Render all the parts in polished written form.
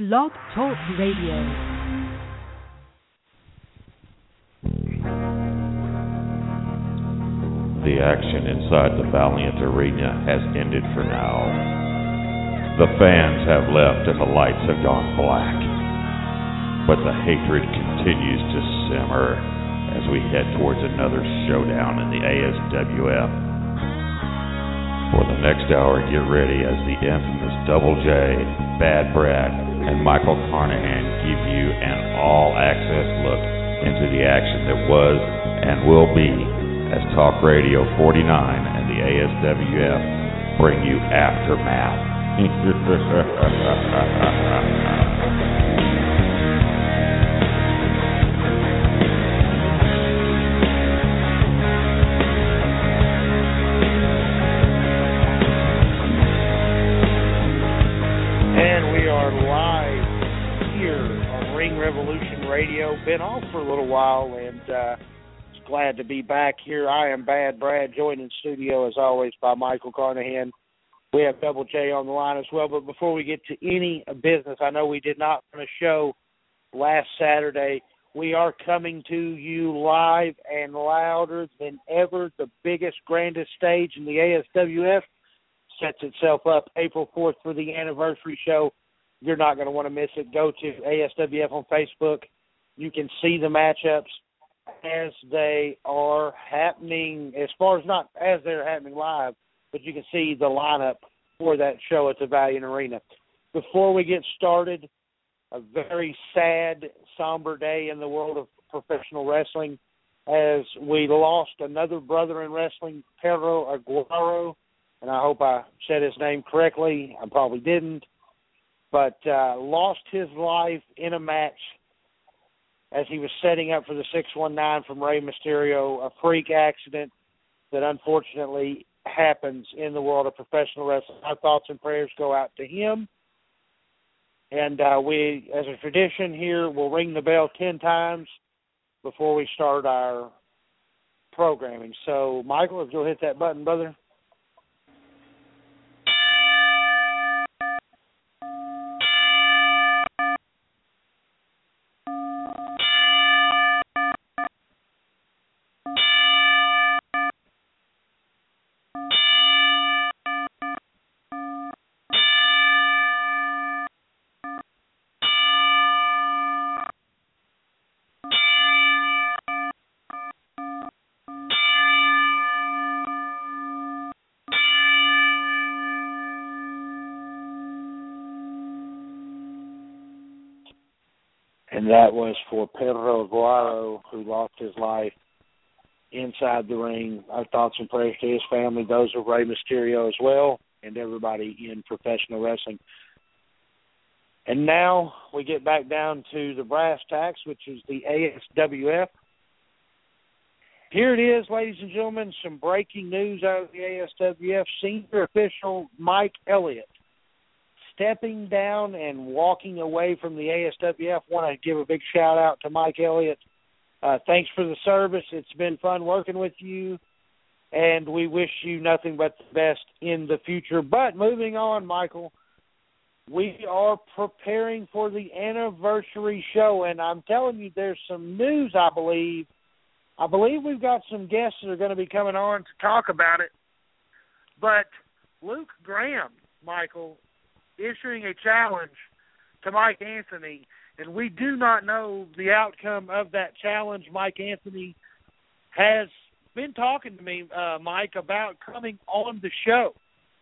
Blog Talk Radio. The action inside the Valiant Arena has ended for now. The fans have left and the lights have gone black. But the hatred continues to simmer as we head towards another showdown in the ASWF. For the next hour, get ready as the infamous Double J, Bad Brad, and Michael Carnahan give you an all-access look into the action that was and will be as Talk Radio 49 and the ASWF bring you Aftermath. And we are live here on Ring Revolution Radio. Been off for a little while, and glad to be back here. I am Bad Brad, joined in studio as always by Michael Carnahan. We have Double J on the line as well. But before we get to any business, I know we did not run a show last Saturday. We are coming to you live and louder than ever. The biggest, grandest stage in the ASWF sets itself up April 4th for the anniversary show. You're not going to want to miss it. Go to ASWF on Facebook. You can see the matchups as they are happening, as far as not as they're happening live, but you can see the lineup for that show at the Valiant Arena. Before we get started, a very sad, somber day in the world of professional wrestling as we lost another brother in wrestling, Perro Aguero, and I hope I said his name correctly. I probably didn't, but lost his life in a match as he was setting up for the 619 from Rey Mysterio, a freak accident that unfortunately happens in the world of professional wrestling. Our thoughts and prayers go out to him. And we, as a tradition here, will ring the bell 10 times before we start our programming. So, Michael, if you'll hit that button, brother. And that was for Pedro Aguero, who lost his life inside the ring. Our thoughts and prayers to his family, those of Rey Mysterio as well, and everybody in professional wrestling. And now we get back down to the brass tacks, which is the ASWF. Here it is, ladies and gentlemen, some breaking news out of the ASWF. Senior official Mike Elliott stepping down and walking away from the ASWF. Want to give a big shout-out to Mike Elliott. Thanks for the service. It's been fun working with you, and we wish you nothing but the best in the future. But moving on, Michael, we are preparing for the anniversary show, and I'm telling you there's some news, I believe. I believe we've got some guests that are going to be coming on to talk about it. But Luke Graham, Michael, issuing a challenge to Mike Anthony, and we do not know the outcome of that challenge. Mike Anthony has been talking to me, Mike, about coming on the show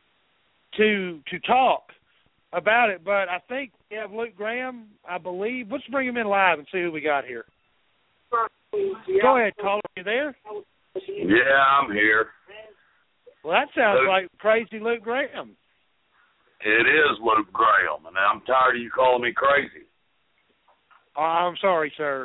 to talk about it, but I think we have Luke Graham, I believe. Let's bring him in live and see who we got here. Go ahead, caller. You there? Yeah, I'm here. Well, that sounds like crazy Luke Graham. It is Luke Graham, and I'm tired of you calling me crazy. I'm sorry, sir.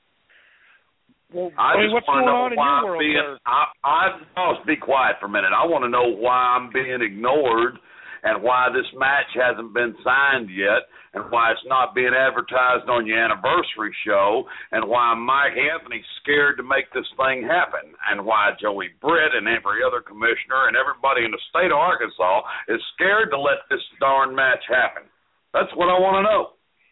Well, what's going on in your world, sir? Be quiet for a minute. I want to know why I'm being ignored and why this match hasn't been signed yet and why it's not being advertised on your anniversary show and why Mike Anthony's scared to make this thing happen and why Joey Britt and every other commissioner and everybody in the state of Arkansas is scared to let this darn match happen. That's what I want to know.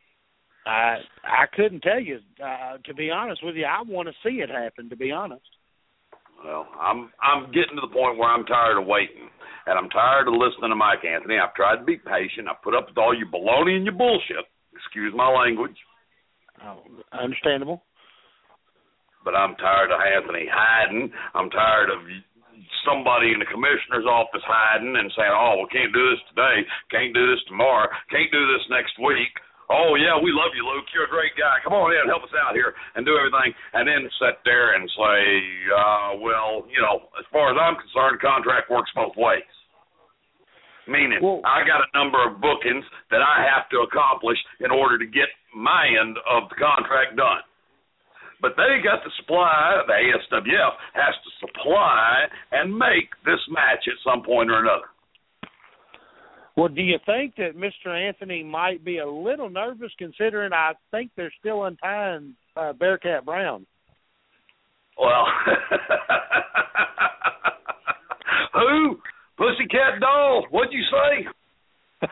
I couldn't tell you. To be honest with you, I want to see it happen, to be honest. Well, I'm getting to the point where I'm tired of waiting, and I'm tired of listening to Mike Anthony. I've tried to be patient. I've put up with all your baloney and your bullshit. Excuse my language. Oh, understandable. But I'm tired of Anthony hiding. I'm tired of somebody in the commissioner's office hiding and saying, oh, we can't do this today, can't do this tomorrow, can't do this next week. Oh, yeah, we love you, Luke. You're a great guy. Come on in, help us out here and do everything. And then sit there and say, well, you know, as far as I'm concerned, contract works both ways. Meaning, I got a number of bookings that I have to accomplish in order to get my end of the contract done. But they got to supply, the ASWF has to supply and make this match at some point or another. Well, do you think that Mr. Anthony might be a little nervous considering I think they're still untying Bearcat Brown? Well, who? Pussycat Doll, what'd you say?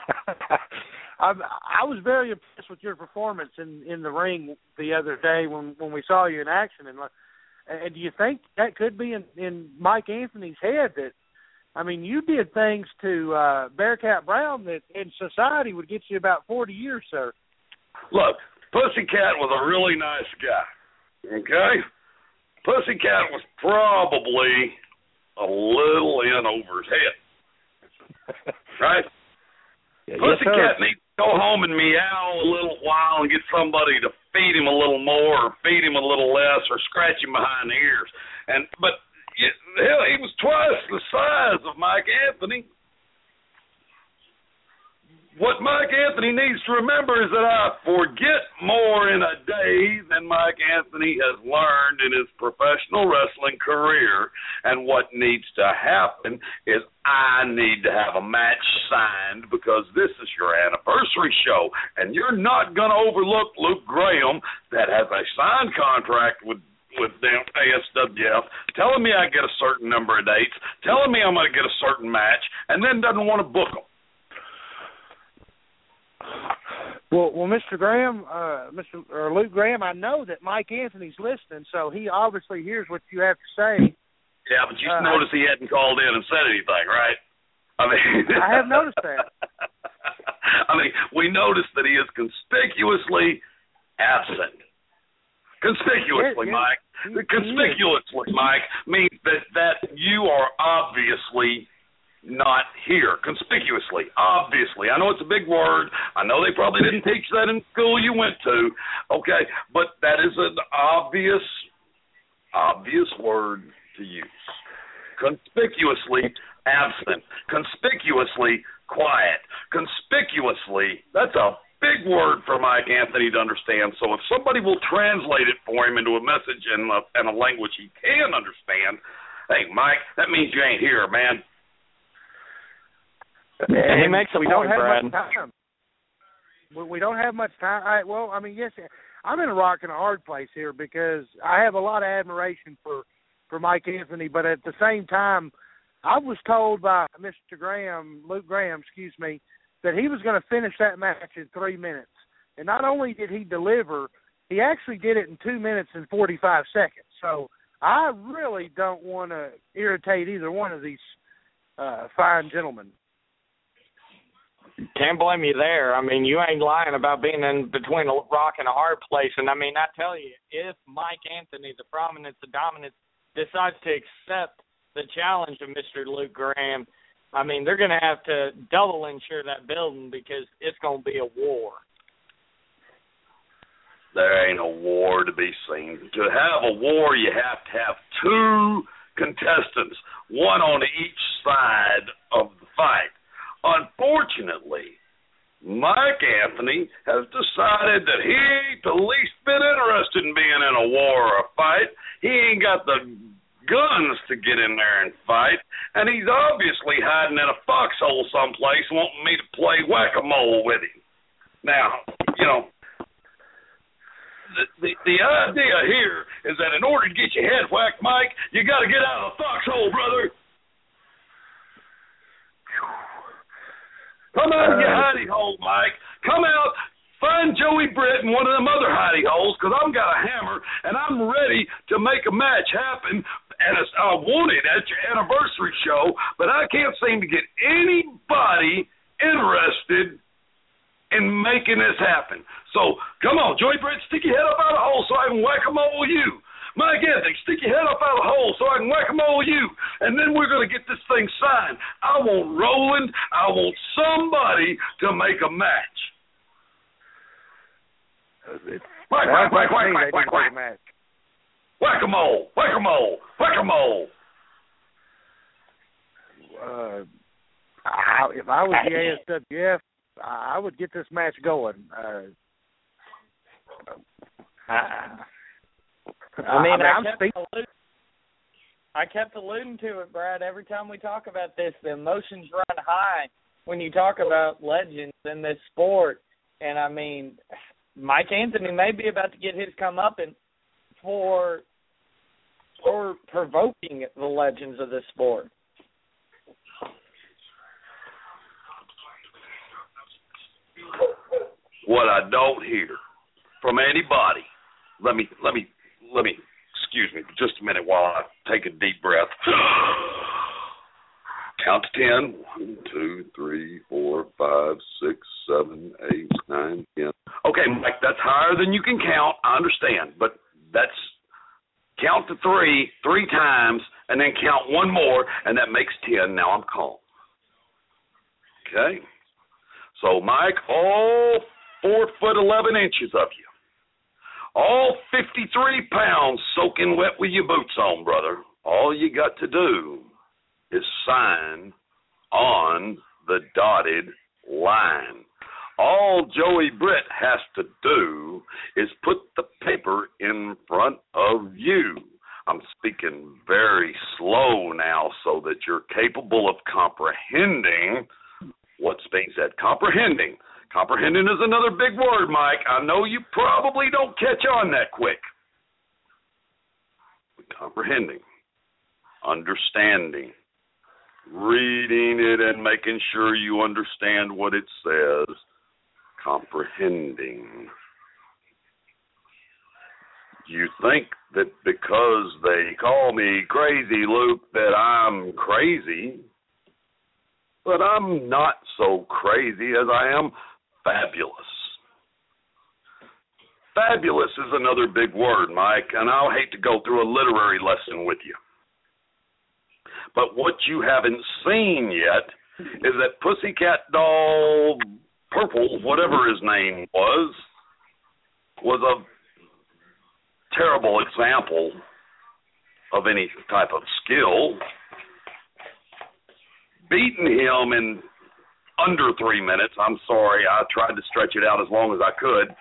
I was very impressed with your performance in the ring the other day when we saw you in action. And do you think that could be in Mike Anthony's head that, I mean, you did things to Bearcat Brown that in society would get you about 40 years, sir? Look, Pussycat was a really nice guy, okay? Pussycat was probably a little in over his head, right? Yeah, Pussycat needs to go home and meow a little while and get somebody to feed him a little more or feed him a little less or scratch him behind the ears. But hell, he was twice the size of Mike Anthony. What Mike Anthony needs to remember is that I forget more in a day than Mike Anthony has learned in his professional wrestling career. And what needs to happen is I need to have a match signed because this is your anniversary show. And you're not going to overlook Luke Graham that has a signed contract with them ASWF, telling me I get a certain number of dates, telling me I'm going to get a certain match, and then doesn't want to book them. Well, Mr. Graham, Luke Graham, I know that Mike Anthony's listening, so he obviously hears what you have to say. Yeah, but you noticed he hadn't called in and said anything, right? I mean, I have noticed that. I mean, we noticed that he is conspicuously absent. Conspicuously, yes. Mike. Conspicuously, Mike, means that you are obviously not here. Conspicuously, obviously. I know it's a big word. I know they probably didn't teach that in school you went to, okay? But that is an obvious word to use. Conspicuously absent. Conspicuously quiet. Conspicuously, that's a big word for Mike Anthony to understand. So if somebody will translate it for him into a message in a language he can understand, hey, Mike, that means you ain't here, man. And he makes a point, Brad. We don't have much time. Yes, I'm in a rock and a hard place here because I have a lot of admiration for Mike Anthony, but at the same time, I was told by Mr. Graham, Luke Graham, that he was going to finish that match in 3 minutes. And not only did he deliver, he actually did it in 2 minutes and 45 seconds. So I really don't want to irritate either one of these fine gentlemen. Can't blame you there. I mean, you ain't lying about being in between a rock and a hard place. And, I mean, I tell you, if Mike Anthony, the prominence, the dominance, decides to accept the challenge of Mr. Luke Graham, I mean, they're going to have to double insure that building because it's going to be a war. There ain't a war to be seen. To have a war, you have to have two contestants, one on each side of the fight. Unfortunately, Mike Anthony has decided that he ain't the least bit interested in being in a war or a fight. He ain't got the guns to get in there and fight, and he's obviously hiding in a foxhole someplace wanting me to play whack-a-mole with him. Now, you know, the idea here is that in order to get your head whacked, Mike, you got to get out of the foxhole, brother. Come out of your hidey hole, Mike. Come out, find Joey Britt in one of them other hidey holes, because I've got a hammer, and I'm ready to make a match happen, and I want it at your anniversary show, but I can't seem to get anybody interested in making this happen. So, come on, Joey Britt, stick your head up out of the hole so I can whack-a-mole you. Mike Anthony, stick your head up out of the hole so I can whack-a-mole you. And then we're going to get this thing signed. I want Roland. I want somebody to make a match. Whack. Whack-a-mole. Whack-a-mole. Whack-a-mole. If I was the ASWF, I would get this match going. I kept alluding to it, Brad. Every time we talk about this, the emotions run high when you talk about legends in this sport. And, I mean, Mike Anthony may be about to get his comeuppance for provoking the legends of this sport. What I don't hear from anybody, let me excuse me for just a minute while I take a deep breath. Count to 10. 1, 2, 3, 4, 5, 6, 7, 8, 9, 10. Okay, Mike, that's higher than you can count. I understand, but that's count to 3 times, and then count one more, and that makes 10. Now I'm calm. Okay? So, Mike, all 4 foot 11 inches of you, all 53 pounds soaking wet with your boots on, brother. All you got to do is sign on the dotted line. All Joey Britt has to do is put the paper in front of you. I'm speaking very slow now so that you're capable of comprehending what's being said. Comprehending. Comprehending is another big word, Mike. I know you probably don't catch on that quick. Comprehending. Understanding. Reading it and making sure you understand what it says. Comprehending. You think that because they call me crazy, Luke, that I'm crazy, but I'm not so crazy as I am fabulous. Fabulous is another big word, Mike, and I'll hate to go through a literary lesson with you. But what you haven't seen yet is that Pussycat Doll Purple, whatever his name was a terrible example of any type of skill. Beating him in under 3 minutes, I'm sorry, I tried to stretch it out as long as I could,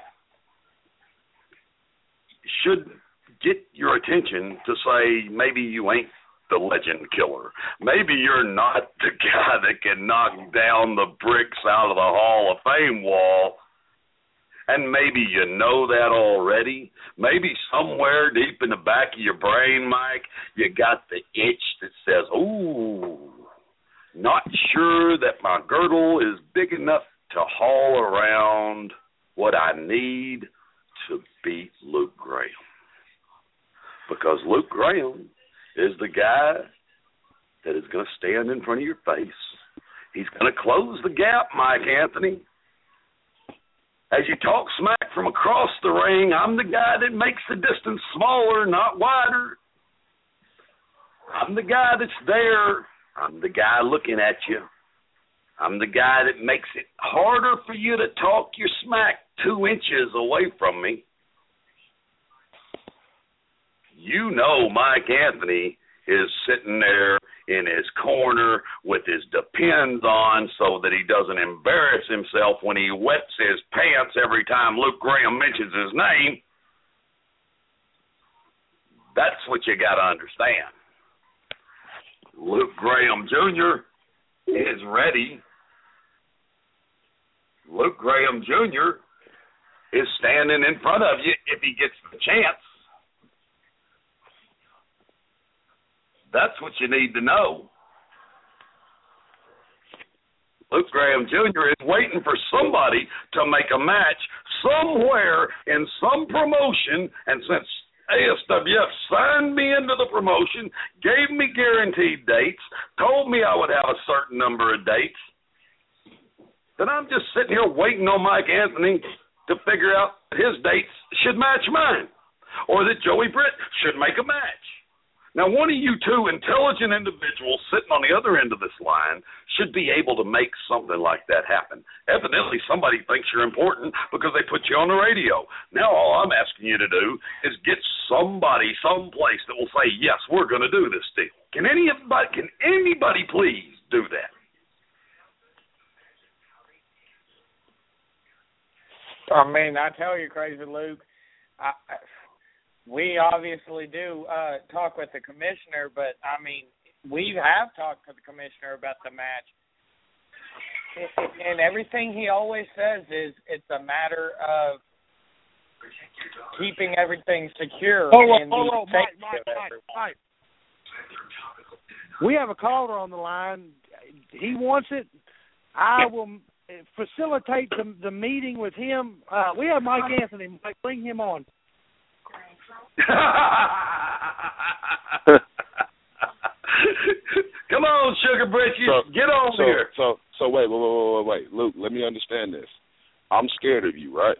should get your attention to say maybe you ain't the legend killer. Maybe you're not the guy that can knock down the bricks out of the Hall of Fame wall. And maybe you know that already. Maybe somewhere deep in the back of your brain, Mike, you got the itch that says, ooh, not sure that my girdle is big enough to haul around what I need to beat Luke Graham. Because Luke Graham is the guy that is going to stand in front of your face. He's going to close the gap, Mike Anthony. As you talk smack from across the ring, I'm the guy that makes the distance smaller, not wider. I'm the guy that's there. I'm the guy looking at you. I'm the guy that makes it harder for you to talk your smack 2 inches away from me. You know Mike Anthony is sitting there in his corner with his Depends on so that he doesn't embarrass himself when he wets his pants every time Luke Graham mentions his name. That's what you got to understand. Luke Graham Jr. is ready. Luke Graham Jr. is standing in front of you if he gets the chance. That's what you need to know. Luke Graham Jr. is waiting for somebody to make a match somewhere in some promotion, and since ASWF signed me into the promotion, gave me guaranteed dates, told me I would have a certain number of dates, then I'm just sitting here waiting on Mike Anthony to figure out his dates should match mine, or that Joey Britt should make a match. Now, one of you two intelligent individuals sitting on the other end of this line should be able to make something like that happen. Evidently, somebody thinks you're important because they put you on the radio. Now, all I'm asking you to do is get somebody someplace that will say, yes, we're going to do this deal. Can anybody please do that? I mean, I tell you, Crazy Luke, we obviously do talk with the commissioner, but, I mean, we have talked to the commissioner about the match. And everything he always says is it's a matter of keeping everything secure. Hold on, Mike. We have a caller on the line. He wants it. I will facilitate the meeting with him. We have Mike Anthony. Mike, bring him on. Come on, Sugar Britches, get on here. So wait, Luke, let me understand this. I'm scared of you, right?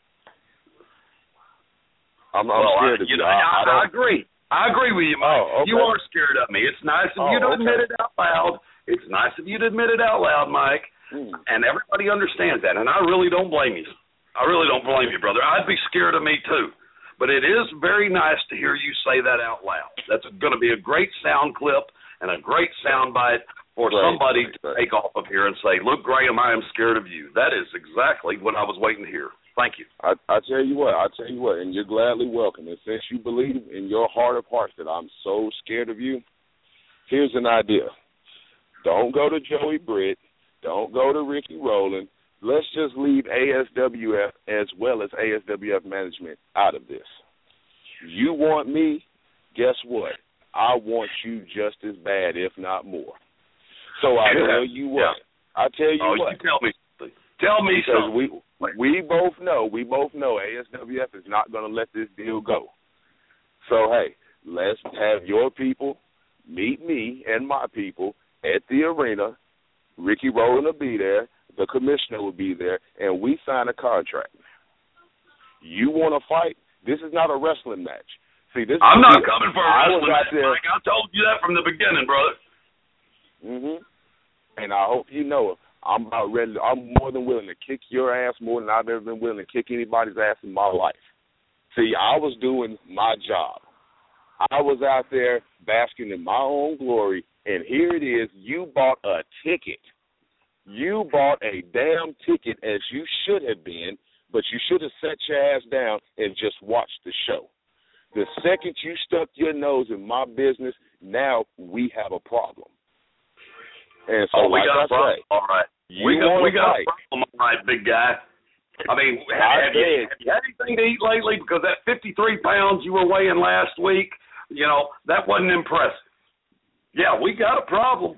I'm scared of you. I agree. I agree with you, Mike. Oh, okay. You are scared of me. It's nice of you to admit it out loud. It's nice of you to admit it out loud, Mike. And everybody understands that, and I really don't blame you. I really don't blame you, brother. I'd be scared of me, too. But it is very nice to hear you say that out loud. That's going to be a great sound clip and a great sound bite for somebody to take off of here and say, Luke Graham, I am scared of you. That is exactly what I was waiting to hear. Thank you. I tell you what, and you're gladly welcome. And since you believe in your heart of hearts that I'm so scared of you, here's an idea. Don't go to Joey Britt. Don't go to Ricky Rowland. Let's just leave ASWF as well as ASWF management out of this. You want me, guess what? I want you just as bad, if not more. So I tell you what. Yeah. I tell you what. You tell me something. Tell me something. We both know ASWF is not going to let this deal go. So, hey, let's have your people meet me and my people at the arena. Ricky Rowland will be there. The commissioner will be there, and we sign a contract. You want to fight? This is not a wrestling match. See, this. I'm not coming for a wrestling match, Mike. I told you that from the beginning, brother. And I hope you know it. I'm about ready. I'm more than willing to kick your ass more than I've ever been willing to kick anybody's ass in my life. See, I was doing my job. I was out there basking in my own glory, and here it is. You bought a ticket. You bought a damn ticket, as you should have been, but you should have sat your ass down and just watched the show. The second you stuck your nose in my business, now we have a problem. And so, we got a problem. All right. We got a problem, all right, big guy. I mean, have you had anything to eat lately? Because that 53 pounds you were weighing last week, that wasn't impressive. Yeah, we got a problem.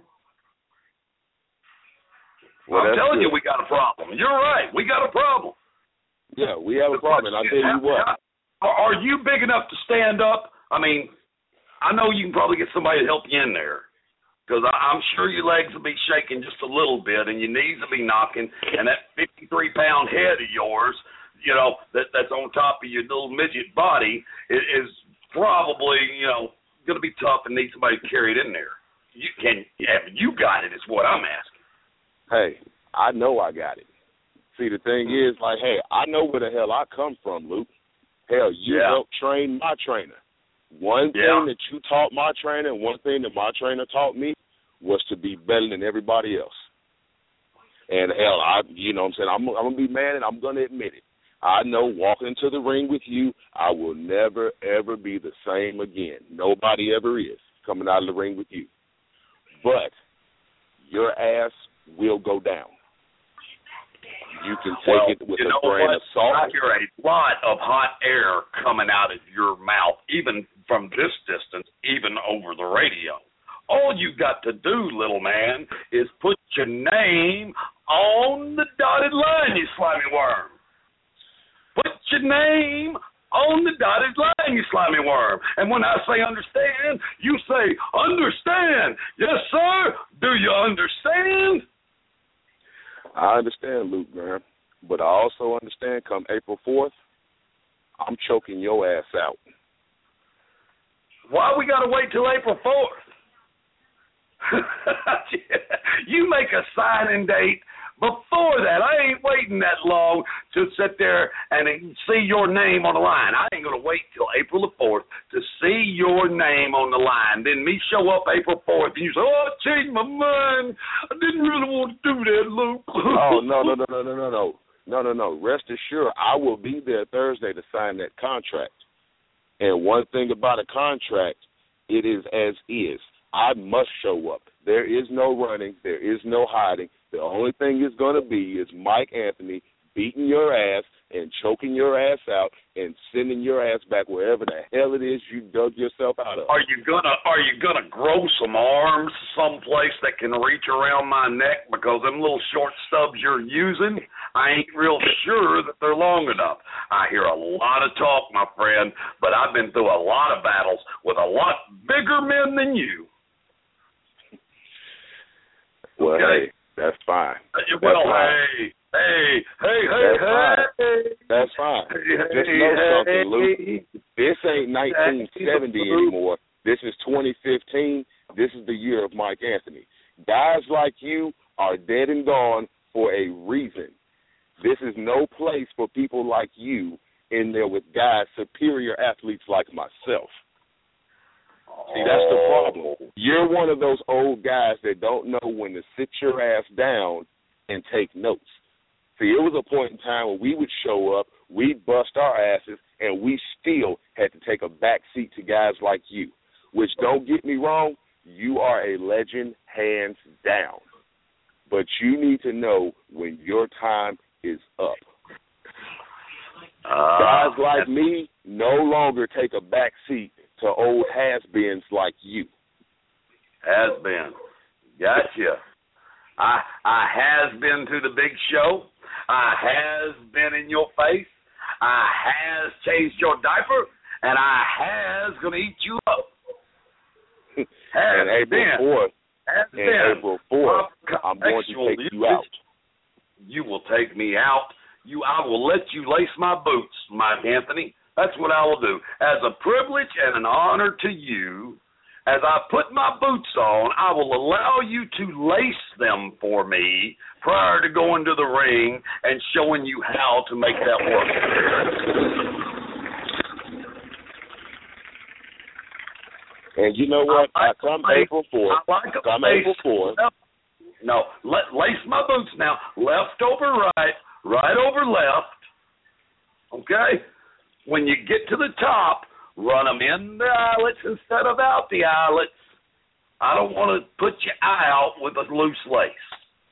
Well, I'm telling you, we got a problem. You're right. We got a problem. Yeah, we have a problem, and I'll tell you what. Are you big enough to stand up? I mean, I know you can probably get somebody to help you in there, because I'm sure your legs will be shaking just a little bit, and your knees will be knocking, and that 53-pound head of yours, that's on top of your little midget body is probably, going to be tough and need somebody to carry it in there. You got it is what I'm asking. Hey, I know I got it. See, the thing is, I know where the hell I come from, Luke. Hell, you helped train my trainer. One thing that you taught my trainer and one thing that my trainer taught me was to be better than everybody else. And, hell, I'm going to be mad and I'm going to admit it. I know walking into the ring with you, I will never, ever be the same again. Nobody ever is coming out of the ring with you. But your ass will go down. You can take it with a grain of salt. I hear a lot of hot air coming out of your mouth, even from this distance, even over the radio. All you got to do, little man, is put your name on the dotted line, you slimy worm. Put your name on the dotted line, you slimy worm. And when I say understand, you say understand. Yes, sir. Do you understand? I understand, Luke, man. But I also understand come April 4th, I'm choking your ass out. Why we got to wait till April 4th? You make a signing date before that. I ain't waiting that long to sit there and see your name on the line. I ain't going to wait till April the 4th to see your name on the line. Then me show up April 4th and you say, oh, I changed my mind. I didn't really want to do that, Luke. Oh, no. Rest assured, I will be there Thursday to sign that contract. And one thing about a contract, it is as is. I must show up. There is no running. There is no hiding. The only thing it's going to be is Mike Anthony beating your ass and choking your ass out and sending your ass back wherever the hell it is you dug yourself out of. Are you gonna grow some arms someplace that can reach around my neck, because them little short stubs you're using, I ain't real sure that they're long enough. I hear a lot of talk, my friend, but I've been through a lot of battles with a lot bigger men than you. Well, okay. Hey, that's fine. Hey. That's fine. Just know something, Luke. This ain't 1970 anymore. This is 2015. This is the year of Mike Anthony. Guys like you are dead and gone for a reason. This is no place for people like you in there with guys, superior athletes like myself. See, that's the problem. You're one of those old guys that don't know when to sit your ass down and take notes. See, it was a point in time when we would show up, we'd bust our asses, and we still had to take a back seat to guys like you, which, don't get me wrong, you are a legend hands down. But you need to know when your time is up. Guys like me no longer take a back seat to old has-beens like you. Has-been. Gotcha. I has been to the big show. I has been in your face. I has changed your diaper. And I has going to eat you up. And April 4th, I'm going to take you out. You will take me out. I will let you lace my boots, Mike Anthony. That's what I will do. As a privilege and an honor to you, as I put my boots on, I will allow you to lace them for me prior to going to the ring and showing you how to make that work. And you know what? Come April 4th. No, lace my boots now. Left over right, right over left. Okay? When you get to the top, run them in the eyelets instead of out the eyelets. I don't want to put your eye out with a loose lace.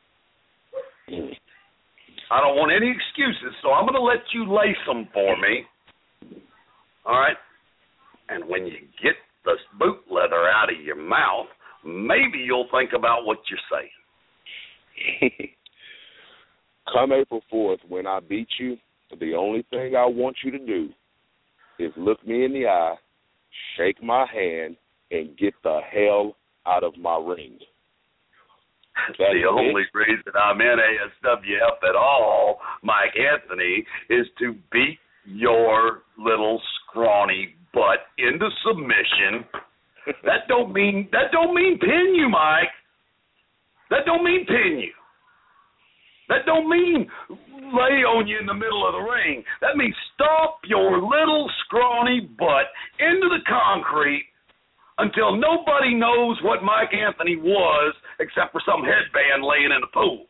I don't want any excuses, so I'm going to let you lace them for me. All right? And when you get the boot leather out of your mouth, maybe you'll think about what you're saying. Come April 4th, when I beat you, the only thing I want you to do is look me in the eye, shake my hand, and get the hell out of my ring. The only reason I'm in ASWF at all, Mike Anthony, is to beat your little scrawny butt into submission. That don't mean pin you, Mike. That don't mean pin you. That don't mean lay on you in the middle of the ring. That means stomp your little scrawny butt into the concrete until nobody knows what Mike Anthony was except for some headband laying in a pool.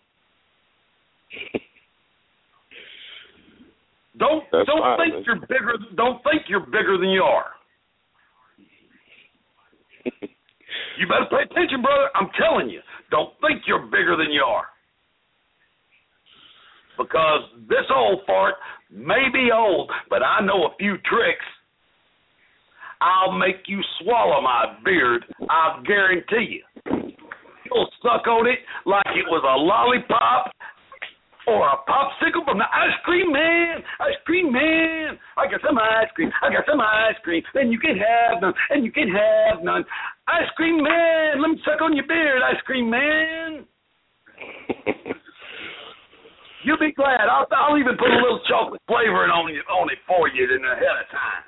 Don't think you're bigger. Don't think you're bigger than you are. You better pay attention, brother. I'm telling you, don't think you're bigger than you are. Because this old fart may be old, but I know a few tricks. I'll make you swallow my beard. I'll guarantee you. You'll suck on it like it was a lollipop or a popsicle from the ice cream man. Ice cream man. I got some ice cream. I got some ice cream. And you can have none. And you can have none. Ice cream man. Let me suck on your beard, ice cream man. You'll be glad. I'll even put a little chocolate flavoring on it for you ahead of time.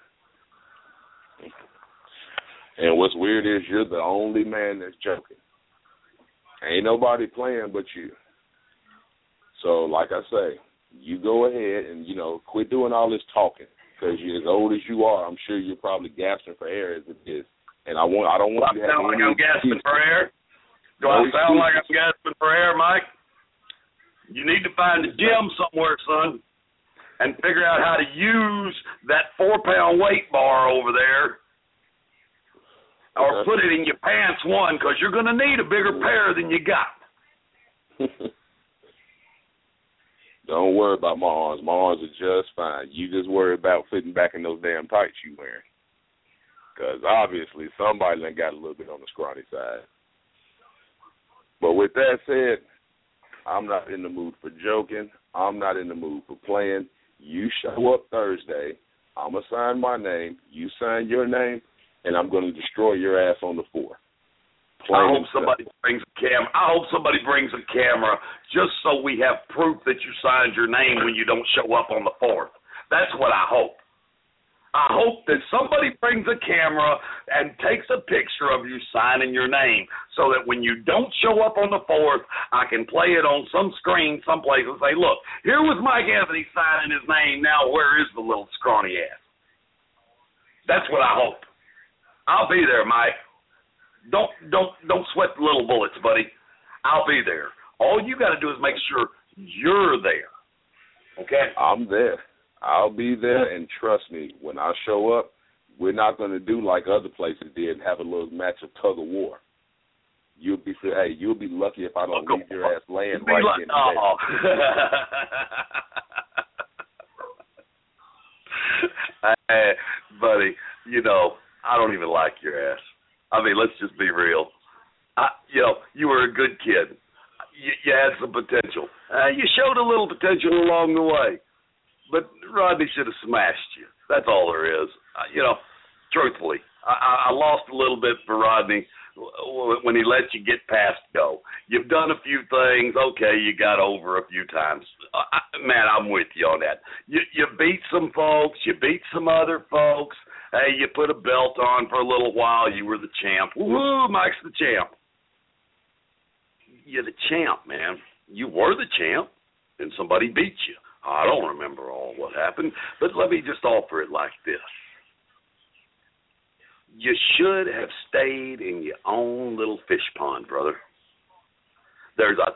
And what's weird is you're the only man that's joking. Ain't nobody playing but you. So, like I say, you go ahead and, quit doing all this talking. Because you're as old as you are, I'm sure you're probably gasping for air as it is. And I don't want you to have sound like I'm gasping for air? Do I sound like I'm gasping for air, Mike? You need to find a gym somewhere, son, and figure out how to use that 4-pound weight bar over there. Or put it in your pants, one, because you're going to need a bigger pair than you got. Don't worry about my arms. My arms are just fine. You just worry about fitting back in those damn tights you wearing. Because obviously somebody done got a little bit on the scrawny side. But with that said, I'm not in the mood for joking. I'm not in the mood for playing. You show up Thursday. I'm going to sign my name. You sign your name. And I'm going to destroy your ass on the 4th. I hope somebody brings a camera just so we have proof that you signed your name when you don't show up on the 4th. That's what I hope. I hope that somebody brings a camera and takes a picture of you signing your name so that when you don't show up on the 4th, I can play it on some screen someplace and say, look, here was Mike Anthony signing his name. Now where is the little scrawny ass? That's what I hope. I'll be there, Mike. Don't sweat the little bullets, buddy. I'll be there. All you got to do is make sure you're there. Okay? I'm there. I'll be there, and trust me, when I show up, we're not going to do like other places did and have a little match of tug of war. You'll be lucky if I don't leave your ass laying right in bed. Hey, buddy, I don't even like your ass. I mean, let's just be real. You were a good kid. You had some potential. You showed a little potential along the way. But Rodney should have smashed you. That's all there is. Truthfully, I lost a little bit for Rodney when he let you get past go. You've done a few things. Okay, you got over a few times. Man, I'm with you on that. You beat some folks. You beat some other folks. Hey, you put a belt on for a little while. You were the champ. Woo, Mike's the champ. You're the champ, man. You were the champ, and somebody beat you. I don't remember all what happened, but let me just offer it like this. You should have stayed in your own little fish pond, brother. There is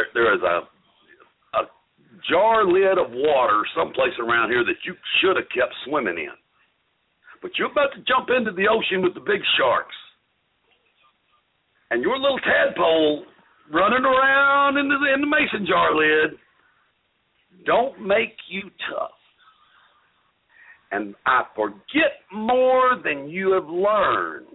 a jar lid of water someplace around here that you should have kept swimming in. But you're about to jump into the ocean with the big sharks. And your little tadpole running around in the mason jar lid don't make you tough. And I forget more than you have learned.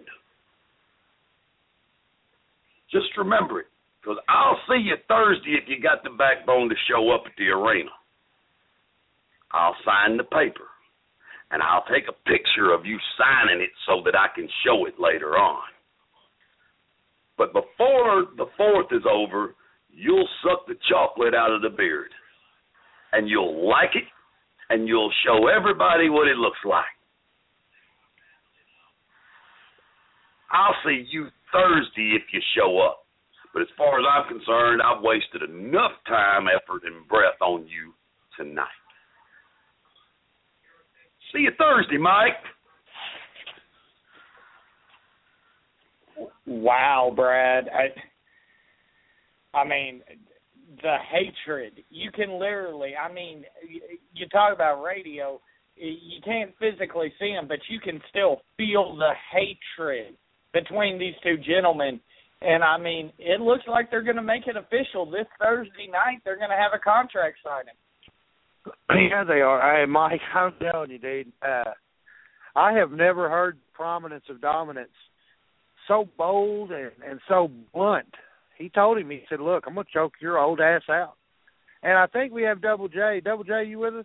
Just remember it, because I'll see you Thursday if you got the backbone to show up at the arena. I'll sign the paper, and I'll take a picture of you signing it so that I can show it later on. But before the 4th is over, you'll suck the chocolate out of the beard, and you'll like it, and you'll show everybody what it looks like. I'll see you Thursday if you show up. But as far as I'm concerned, I've wasted enough time, effort, and breath on you tonight. See you Thursday, Mike. Wow, Brad. I mean, the hatred. You can literally, you talk about radio, you can't physically see them, but you can still feel the hatred between these two gentlemen. And, it looks like they're going to make it official this Thursday night. They're going to have a contract signing. Yeah, they are. Hey, Mike, I'm telling you, dude, I have never heard the prominence of dominance so bold and so blunt. He told him, he said, look, I'm going to choke your old ass out. And I think we have Double J. Double J, you with us?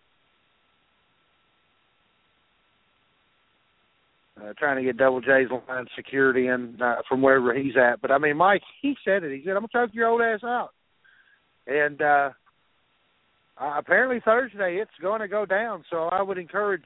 Trying to get Double J's line security in from wherever he's at. But, I mean, Mike, he said it. He said, I'm going to choke your old ass out. And apparently Thursday it's going to go down. So I would encourage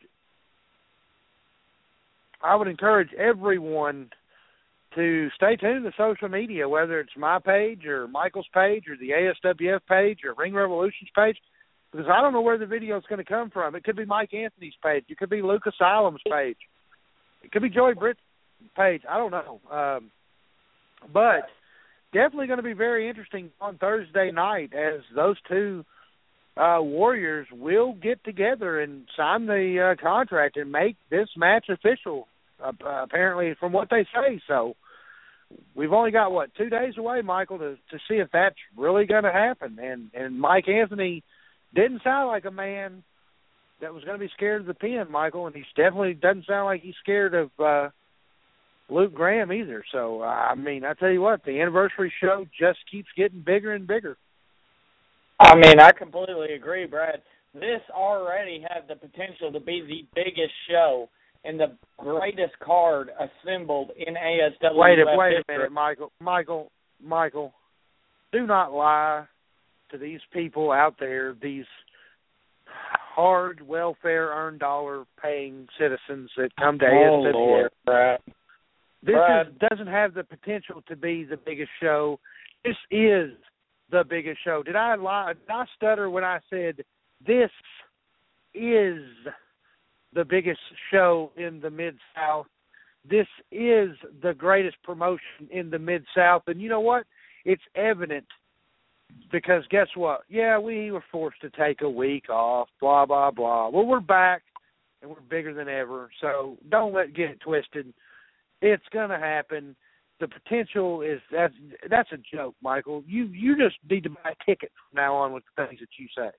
everyone to stay tuned to social media, whether it's my page or Michael's page or the ASWF page or Ring Revolution's page, because I don't know where the video is going to come from. It could be Mike Anthony's page. It could be Luke Asylum's page. It could be Joey Britt's page. I don't know. But definitely going to be very interesting on Thursday night as those two Warriors will get together and sign the contract and make this match official, apparently, from what they say. So we've only got, 2 days away, Michael, to see if that's really going to happen. And Mike Anthony didn't sound like a man that was going to be scared of the pen, Michael, and he definitely doesn't sound like he's scared of Luke Graham either. So, I mean, I tell you what, the anniversary show just keeps getting bigger and bigger. I mean, I completely agree, Brad. This already had the potential to be the biggest show and the greatest card assembled in ASWF Wait a history. minute, Michael. Do not lie to these people out there, these hard welfare earned dollar paying citizens that come to ASWF. Lord, Brad. This doesn't have the potential to be the biggest show. This is the biggest show. Did I lie? Did I stutter when I said this is the biggest show in the Mid-South? This is the greatest promotion in the Mid-South. And you know what? It's evident because guess what? Yeah, we were forced to take a week off, blah, blah, blah. Well, we're back, and we're bigger than ever. So don't get it twisted. It's going to happen. The potential is that's a joke, Michael. You just need to buy a ticket from now on with the things that you say.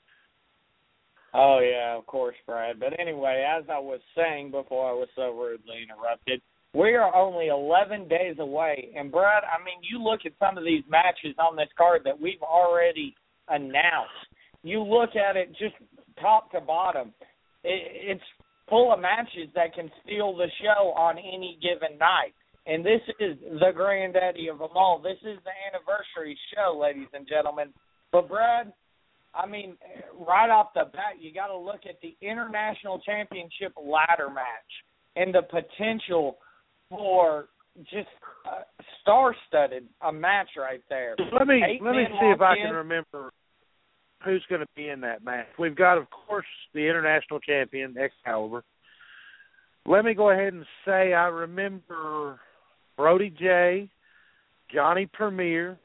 Oh, yeah, of course, Brad. But anyway, as I was saying before I was so rudely interrupted, we are only 11 days away. And, Brad, I mean, you look at some of these matches on this card that we've already announced. You look at it just top to bottom. It's full of matches that can steal the show on any given night. And this is the granddaddy of them all. This is the anniversary show, ladies and gentlemen. But, Brad, I mean, right off the bat, you got to look at the International Championship ladder match and the potential for just star-studded a match right there. Let me see if I can remember who's going to be in that match. We've got, of course, the International Champion, Excalibur. Let me go ahead and say I remember Brody J, Johnny Premier,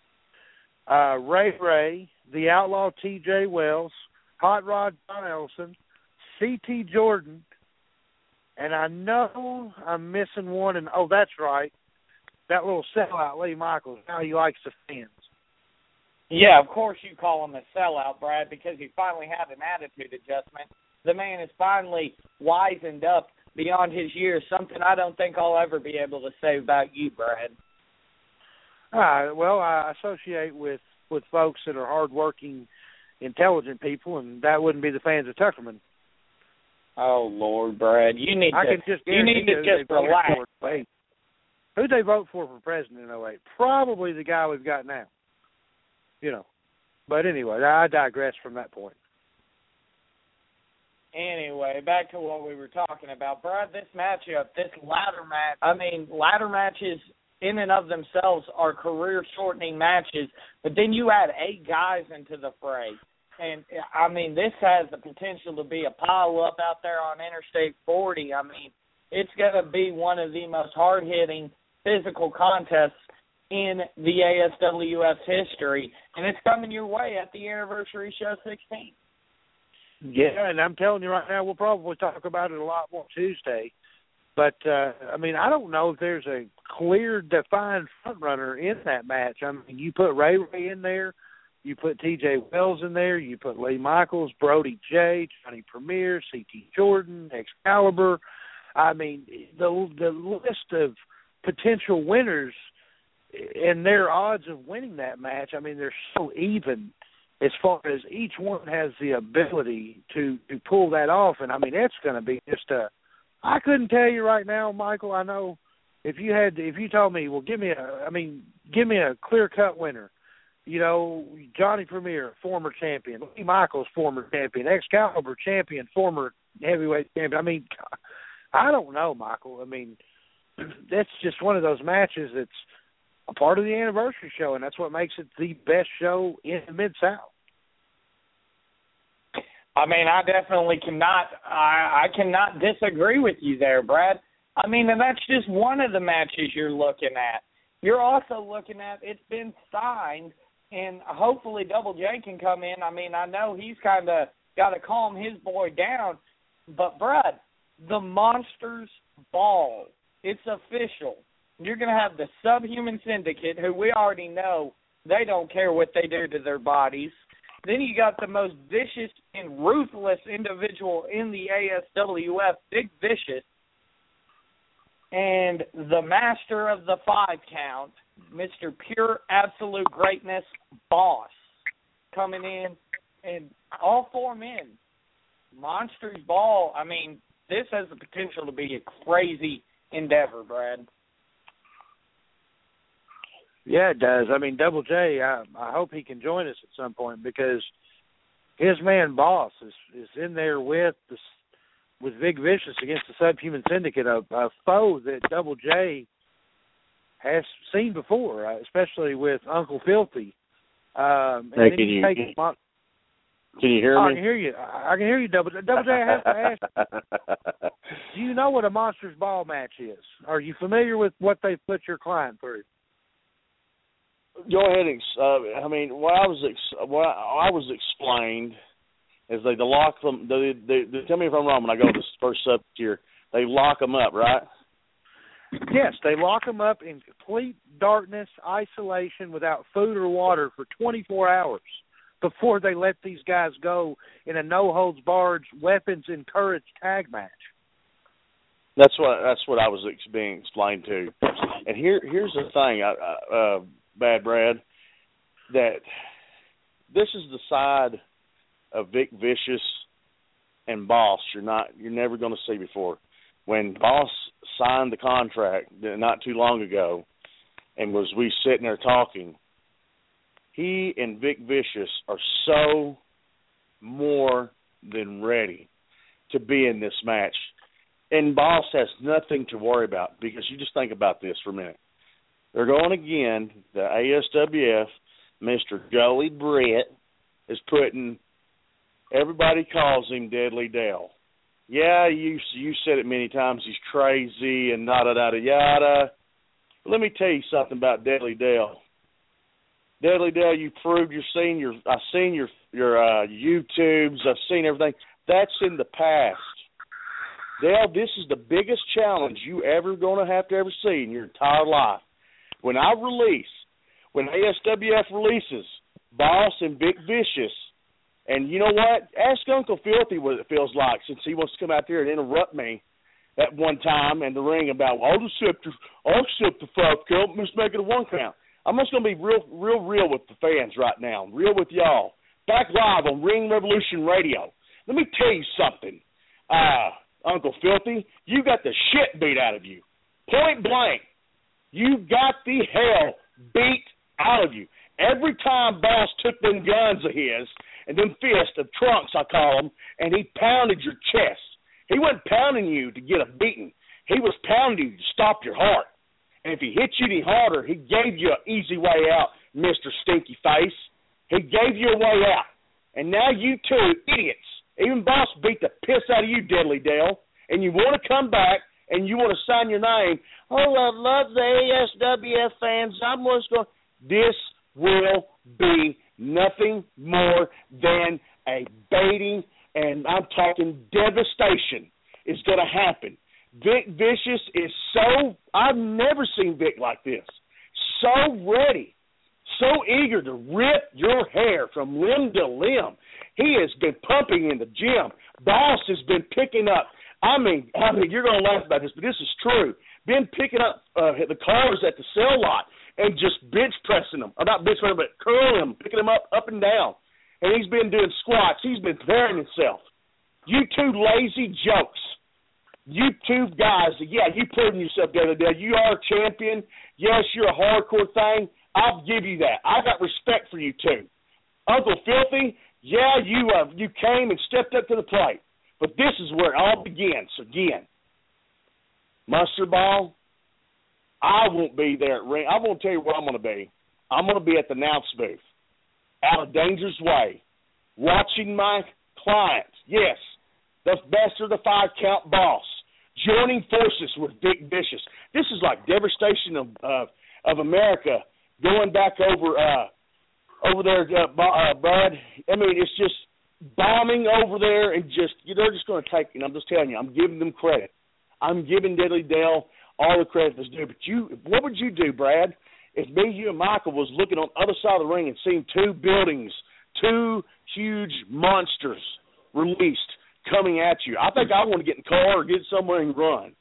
Ray, the Outlaw T.J. Wells, Hot Rod John Ellison, C.T. Jordan, and I know I'm missing one, and that's right, that little sellout Lee Michaels, how he likes the fans. Yeah, of course you call him a sellout, Brad, because he finally had an attitude adjustment. The man is finally wizened up beyond his years, something I don't think I'll ever be able to say about you, Brad. Well, I associate with folks that are hardworking, intelligent people, and that wouldn't be the fans of Tuckerman. Oh, Lord, Brad, you need to just relax. Who'd they vote for president in 2008? Probably the guy we've got now. But anyway, I digress from that point. Anyway, back to what we were talking about. Brad, this matchup, this ladder match, I mean, ladder matches in and of themselves are career-shortening matches, but then you add 8 guys into the fray. And, I mean, this has the potential to be a pile-up out there on Interstate 40. I mean, it's going to be one of the most hard-hitting physical contests in the ASWF's history, and it's coming your way at the Anniversary Show 16. Yeah, and I'm telling you right now, we'll probably talk about it a lot more Tuesday. But, I mean, I don't know if there's a clear, defined front-runner in that match. I mean, you put Ray in there, You put T.J. Wells in there. You put Lee Michaels, Brody J, Johnny Premier, C.T. Jordan, Excalibur. I mean, the list of potential winners and their odds of winning that match, I mean, they're so even as far as each one has the ability to pull that off. And, I mean, it's going to be just I couldn't tell you right now, Michael. I know if you told me, well, give me a clear-cut winner. You know, Johnny Premier, former champion. Lee Michaels, former champion. Excalibur champion, former heavyweight champion. I mean, I don't know, Michael. I mean, that's just one of those matches that's a part of the anniversary show, and that's what makes it the best show in the Mid-South. I mean, I definitely cannot I cannot disagree with you there, Brad. I mean, and that's just one of the matches you're looking at. You're also looking at it's been signed, and hopefully Double J can come in. I mean, I know he's kind of got to calm his boy down, but, Brad, the Monsters Ball, it's official. You're going to have the Subhuman Syndicate, who we already know they don't care what they do to their bodies. Then you got the most vicious and ruthless individual in the ASWF, Big Vicious, and the master of the 5 count, Mr. Pure Absolute Greatness Boss, coming in, and all 4 men. Monsters Ball, I mean, this has the potential to be a crazy endeavor, Brad. Yeah, it does. I mean, Double J, I hope he can join us at some point because his man Boss is in there with Big Vicious against the Subhuman Syndicate, a foe that Double J has seen before, especially with Uncle Filthy. Can you hear me? I can hear you. I can hear you, Double J. Double J, I have to ask, do you know what a Monsters Ball match is? Are you familiar with what they put your client through? Go ahead. I mean, what I was explained is they lock them. They tell me if I'm wrong when I go to this first subject here. They lock them up, right? Yes, they lock them up in complete darkness, isolation, without food or water for 24 hours before they let these guys go in a no-holds-barred, weapons-encouraged tag match. That's what I was being explained to. And here's the thing, Bad Brad, that this is the side of Vic Vicious and Boss you're never going to see before. When Boss signed the contract not too long ago, and we sitting there talking, he and Vic Vicious are so more than ready to be in this match. And Boss has nothing to worry about because you just think about this for a minute. They're going again, the ASWF, Mr. Joey Brett is putting, everybody calls him Deadly Dale. Yeah, you said it many times, he's crazy and yada. Let me tell you something about Deadly Dale. Deadly Dale, you proved I've seen your YouTubes, I've seen everything. That's in the past. Dale, this is the biggest challenge you ever going to have to ever see in your entire life. When ASWF releases Boss and Vic Vicious, and you know what? Ask Uncle Filthy what it feels like since he wants to come out there and interrupt me at one time in the ring about, I'll accept the 5 count, let's make it a 1 count. I'm just going to be real with the fans right now, real with y'all. Back live on Ring Revolution Radio. Let me tell you something, Uncle Filthy, you got the shit beat out of you. Point blank. You got the hell beat out of you. Every time Boss took them guns of his and them fists of trunks, I call them, and he pounded your chest. He wasn't pounding you to get a beating. He was pounding you to stop your heart. And if he hit you any harder, he gave you an easy way out, Mr. Stinky Face. He gave you a way out. And now you two idiots, even Boss beat the piss out of you, Deadly Dale, and you want to come back and you want to sign your name. Oh, I love the ASWF fans. I'm just going. This will be nothing more than a baiting, and I'm talking devastation is going to happen. Vic Vicious is I've never seen Vic like this. So ready so eager to rip your hair from limb to limb. He has been pumping in the gym. Boss has been picking up. I mean, you're going to laugh about this, but this is true. Been picking up the cars at the cell lot and just bench pressing them. Or not bench pressing them, but curling them, picking them up and down. And he's been doing squats. He's been preparing himself. You two lazy jokes. You two guys, yeah, you proven yourself the other day. You are a champion. Yes, you're a hardcore thing. I'll give you that. I got respect for you two. Uncle Filthy, yeah, you came and stepped up to the plate. But this is where it all begins again. Mustard Ball, I won't be there at ring. I won't tell you where I'm going to be. I'm going to be at the announce booth, out of Danger's Way, watching my clients. Yes, the best of the 5-count boss, joining forces with Vic Vicious. This is like devastation of America going back over there, Brad. I mean, it's just bombing over there and they're just going to take it. I'm just telling you, I'm giving them credit. I'm giving Deadly Dale all the credit that's due. But what would you do, Brad, if me, you, and Michael was looking on the other side of the ring and seeing two buildings, two huge monsters released coming at you? I think I want to get in the car or get somewhere and run.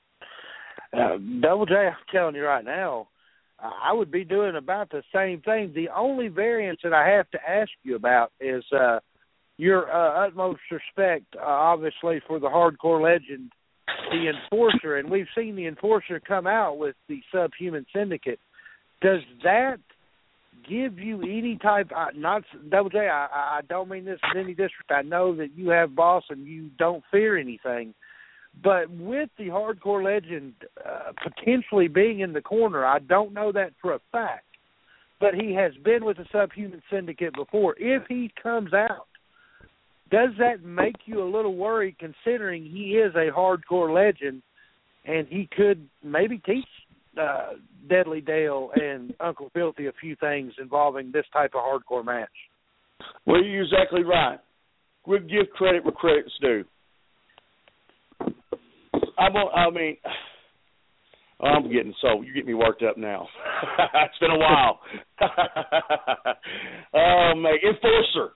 Double J, I'm telling you right now, I would be doing about the same thing. The only variance that I have to ask you about is your utmost respect, obviously, for the hardcore legend, the Enforcer. And we've seen the Enforcer come out with the Subhuman Syndicate. Does that give you any type, not Double J, I don't mean this with any disrespect. I know that you have boss and you don't fear anything. But with the hardcore legend potentially being in the corner, I don't know that for a fact, but he has been with the Subhuman Syndicate before. If he comes out, does that make you a little worried considering he is a hardcore legend and he could maybe teach Deadly Dale and Uncle Filthy a few things involving this type of hardcore match? Well, you're exactly right. We'll give credit where credit's due. I'm getting so you get me worked up now. It's been a while. Enforcer,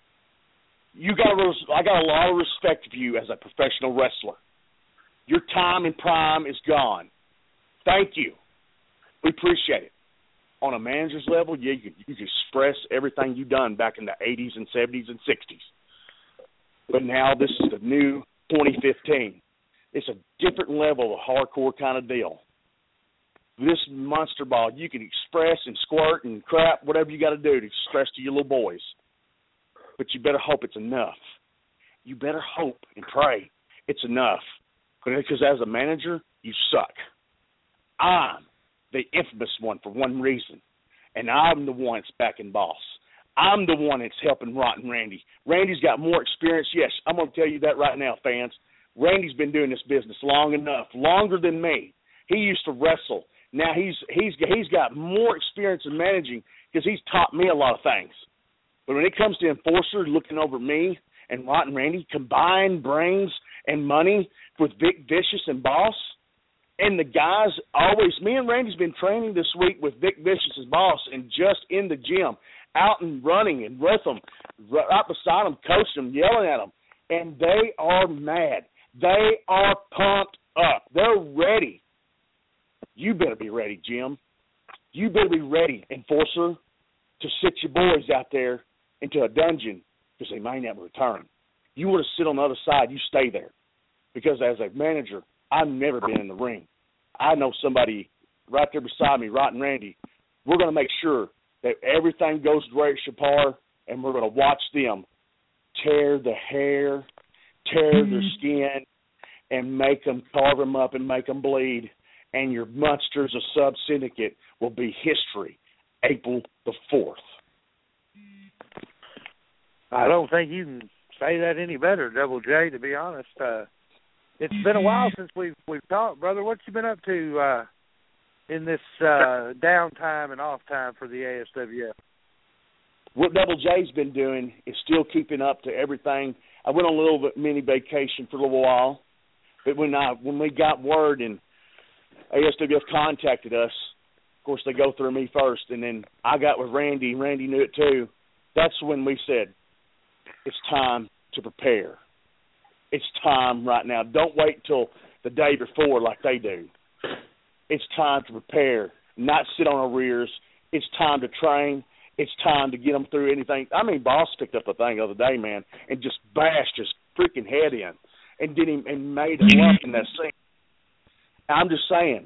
I got a lot of respect for you as a professional wrestler. Your time in prime is gone. Thank you. We appreciate it. On a manager's level, yeah, you can express everything you've done back in the 80s and 70s and 60s. But now this is the new 2015. It's a different level of hardcore kind of deal. This Monster Ball, you can express and squirt and crap, whatever you got to do to express to your little boys. But you better hope it's enough. You better hope and pray it's enough. Because as a manager, you suck. I'm the infamous one for one reason, and I'm the one that's backing boss. I'm the one that's helping Rotten Randy. Randy's got more experience. Yes, I'm going to tell you that right now, fans. Randy's been doing this business long enough, longer than me. He used to wrestle. Now he's got more experience in managing because he's taught me a lot of things. But when it comes to Enforcer looking over me and Rotten Randy, combined brains and money with Vic Vicious and Boss, and the guys always, me and Randy's been training this week with Vic Vicious as boss and just in the gym, out and running and with them, right beside them, coaching them, yelling at them. And they are mad. They are pumped up. They're ready. You better be ready, Jim. You better be ready, Enforcer, to sit your boys out there into a dungeon because they may never return. You want to sit on the other side, you stay there. Because as a manager, I've never been in the ring. I know somebody right there beside me, Rotten Randy. We're going to make sure that everything goes the way it should par, and we're going to watch them tear the hair, tear their skin, and make them, carve them up and make them bleed. And your Monsters of Sub Syndicate will be history, April the 4th. I don't think you can say that any better, Double J, to be honest. It's been a while since we've talked, brother. What you been up to in this downtime and off time for the ASWF? What Double J's been doing is still keeping up to everything. I went on a little bit mini vacation for a little while, but when we got word and ASWF contacted us, Of course, they go through me first, and then I got with Randy. Randy knew it too. That's when we said, it's time to prepare. It's time right now. Don't wait till the day before like they do. It's time to prepare, not sit on our rears. It's time to train. It's time to get them through anything. I mean, Boss picked up the thing the other day, man, and just bashed his freaking head in and did him and made a lump in that scene. I'm just saying,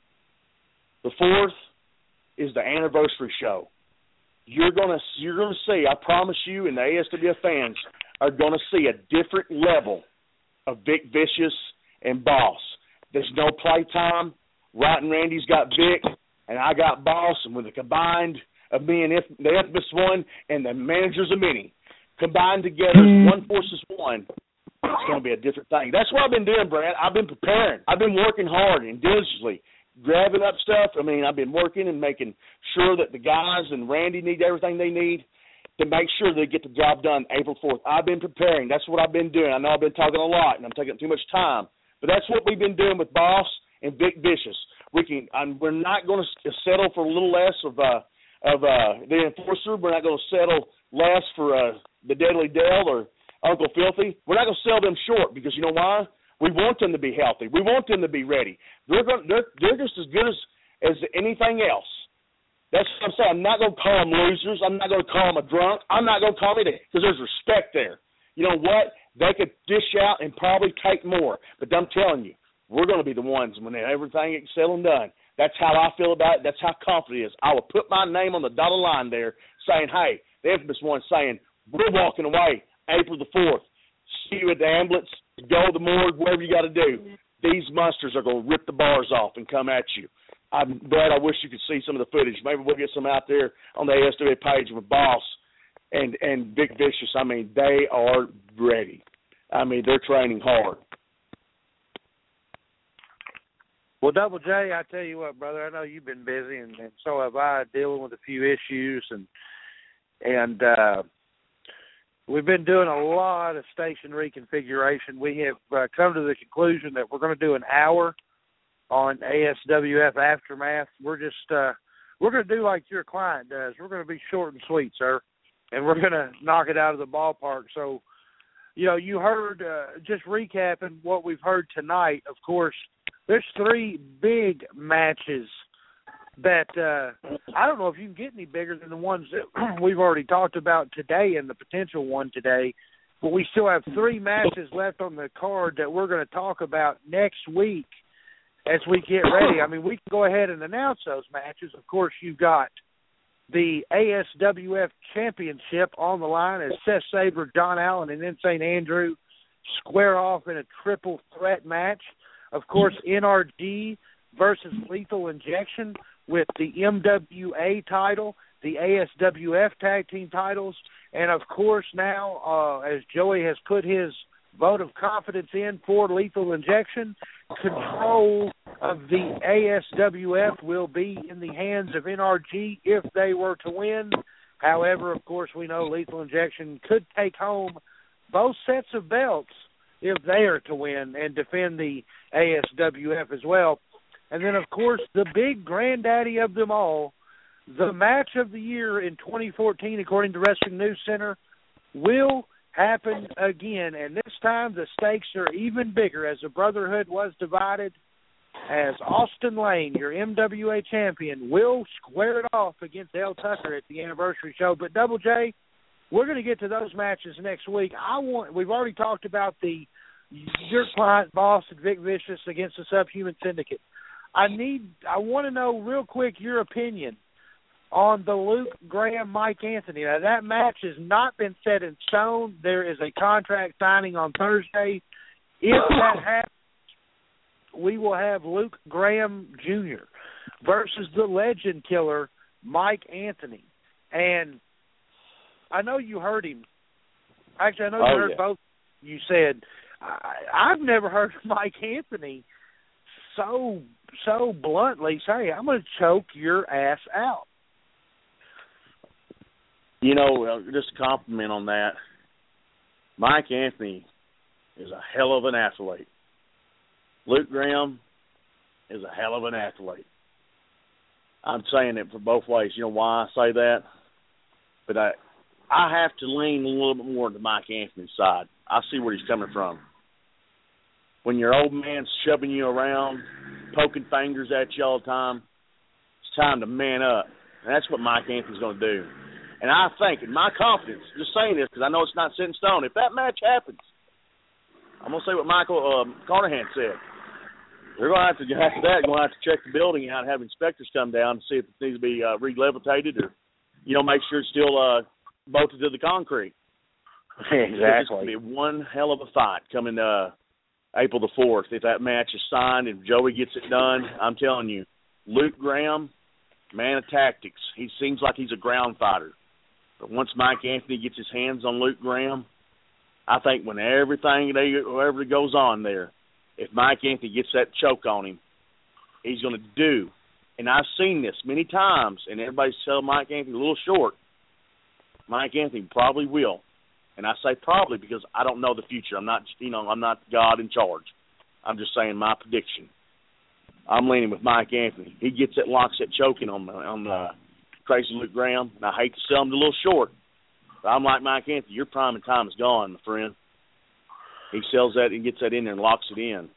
the 4th is the anniversary show. You're gonna see, I promise you, and the ASWF fans are gonna see a different level of Vic Vicious and Boss. There's no playtime. Wright and Randy's got Vic, and I got Boss, and with the combined of me and the infamous one and the managers of many combined together as one force is one, it's going to be a different thing. That's what I've been doing, Brad. I've been preparing. I've been working hard and diligently, grabbing up stuff. I mean, I've been working and making sure that the guys and Randy need everything they need to make sure they get the job done April 4th. I've been preparing. That's what I've been doing. I know I've been talking a lot, and I'm taking up too much time, but that's what we've been doing with Boss and Vic Vicious. We're not going to settle for a little less of the Enforcer. We're not going to settle less for the Deadly Dale or Uncle Filthy. We're not going to sell them short because you know why? We want them to be healthy. We want them to be ready. They're just as good as anything else. That's what I'm saying. I'm not going to call them losers. I'm not going to call them a drunk. I'm not going to call them anything because there's respect there. You know what? They could dish out and probably take more. But I'm telling you, we're going to be the ones when everything is said and done. That's how I feel about it. That's how confident it is. I will put my name on the dotted line there saying, hey, the infamous one saying, we're walking away April the 4th. See you at the ambulance, go to the morgue, whatever you got to do. These monsters are going to rip the bars off and come at you. Brad, I wish you could see some of the footage. Maybe we'll get some out there on the ASWA page with Boss and Vic Vicious. I mean, they are ready. I mean, they're training hard. Well, Double J, I tell you what, brother, I know you've been busy, and so have I, dealing with a few issues, and we've been doing a lot of station reconfiguration. We have come to the conclusion that we're going to do an hour on ASWF Aftermath. We're going to do like your client does. We're going to be short and sweet, sir, and we're going to knock it out of the ballpark. So, you know, you heard, just recapping what we've heard tonight, of course, there's 3 big matches that I don't know if you can get any bigger than the ones that we've already talked about today and the potential one today, but we still have 3 matches left on the card that we're going to talk about next week as we get ready. I mean, we can go ahead and announce those matches. Of course, you've got the ASWF Championship on the line as Seth Saber, John Allen, and Insane Andrew square off in a triple threat match. Of course, NRG versus Lethal Injection with the MWA title, the ASWF tag team titles, and of course now, as Joey has put his vote of confidence in for Lethal Injection, control of the ASWF will be in the hands of NRG if they were to win. However, of course, we know Lethal Injection could take home both sets of belts if they are to win and defend the ASWF as well. And then, of course, the big granddaddy of them all, the match of the year in 2014, according to Wrestling News Center, will happen again. And this time the stakes are even bigger as the Brotherhood was divided, as Austin Lane, your MWA champion, will square it off against El Tucker at the anniversary show. But Double J, we're going to get to those matches next week. We've already talked about your client, Boss, and Vic Vicious against the Subhuman Syndicate. I want to know real quick your opinion on the Luke Graham, Mike Anthony. Now, that match has not been set in stone. There is a contract signing on Thursday. If that happens, we will have Luke Graham Jr. versus the legend killer, Mike Anthony. And I know you heard him. Actually, I know you heard both. You said, I've never heard Mike Anthony so bluntly say, I'm going to choke your ass out. You know, just a compliment on that. Mike Anthony is a hell of an athlete. Luke Graham is a hell of an athlete. I'm saying it for both ways. You know why I say that? But I have to lean a little bit more to Mike Anthony's side. I see where he's coming from. When your old man's shoving you around, poking fingers at you all the time, it's time to man up. And that's what Mike Anthony's going to do. And I think, in my confidence, just saying this because I know it's not set in stone, if that match happens, I'm going to say what Michael Carnahan said. They're going to have to, after that, you're going to have to check the building out and have inspectors come down and see if it needs to be re-levitated or, make sure it's still bolted to the concrete. Exactly. It's going to be one hell of a fight coming April the 4th. If that match is signed and Joey gets it done, I'm telling you, Luke Graham, man of tactics. He seems like he's a ground fighter. But once Mike Anthony gets his hands on Luke Graham, I think when whatever goes on there, if Mike Anthony gets that choke on him, he's going to do. And I've seen this many times, and everybody's telling Mike Anthony a little short. Mike Anthony probably will. And I say probably because I don't know the future. I'm not God in charge. I'm just saying my prediction. I'm leaning with Mike Anthony. He gets that locks that choking on crazy Luke Graham, and I hate to sell him a little short. But I'm like Mike Anthony. Your prime and time is gone, my friend. He sells that and gets that in there and locks it in.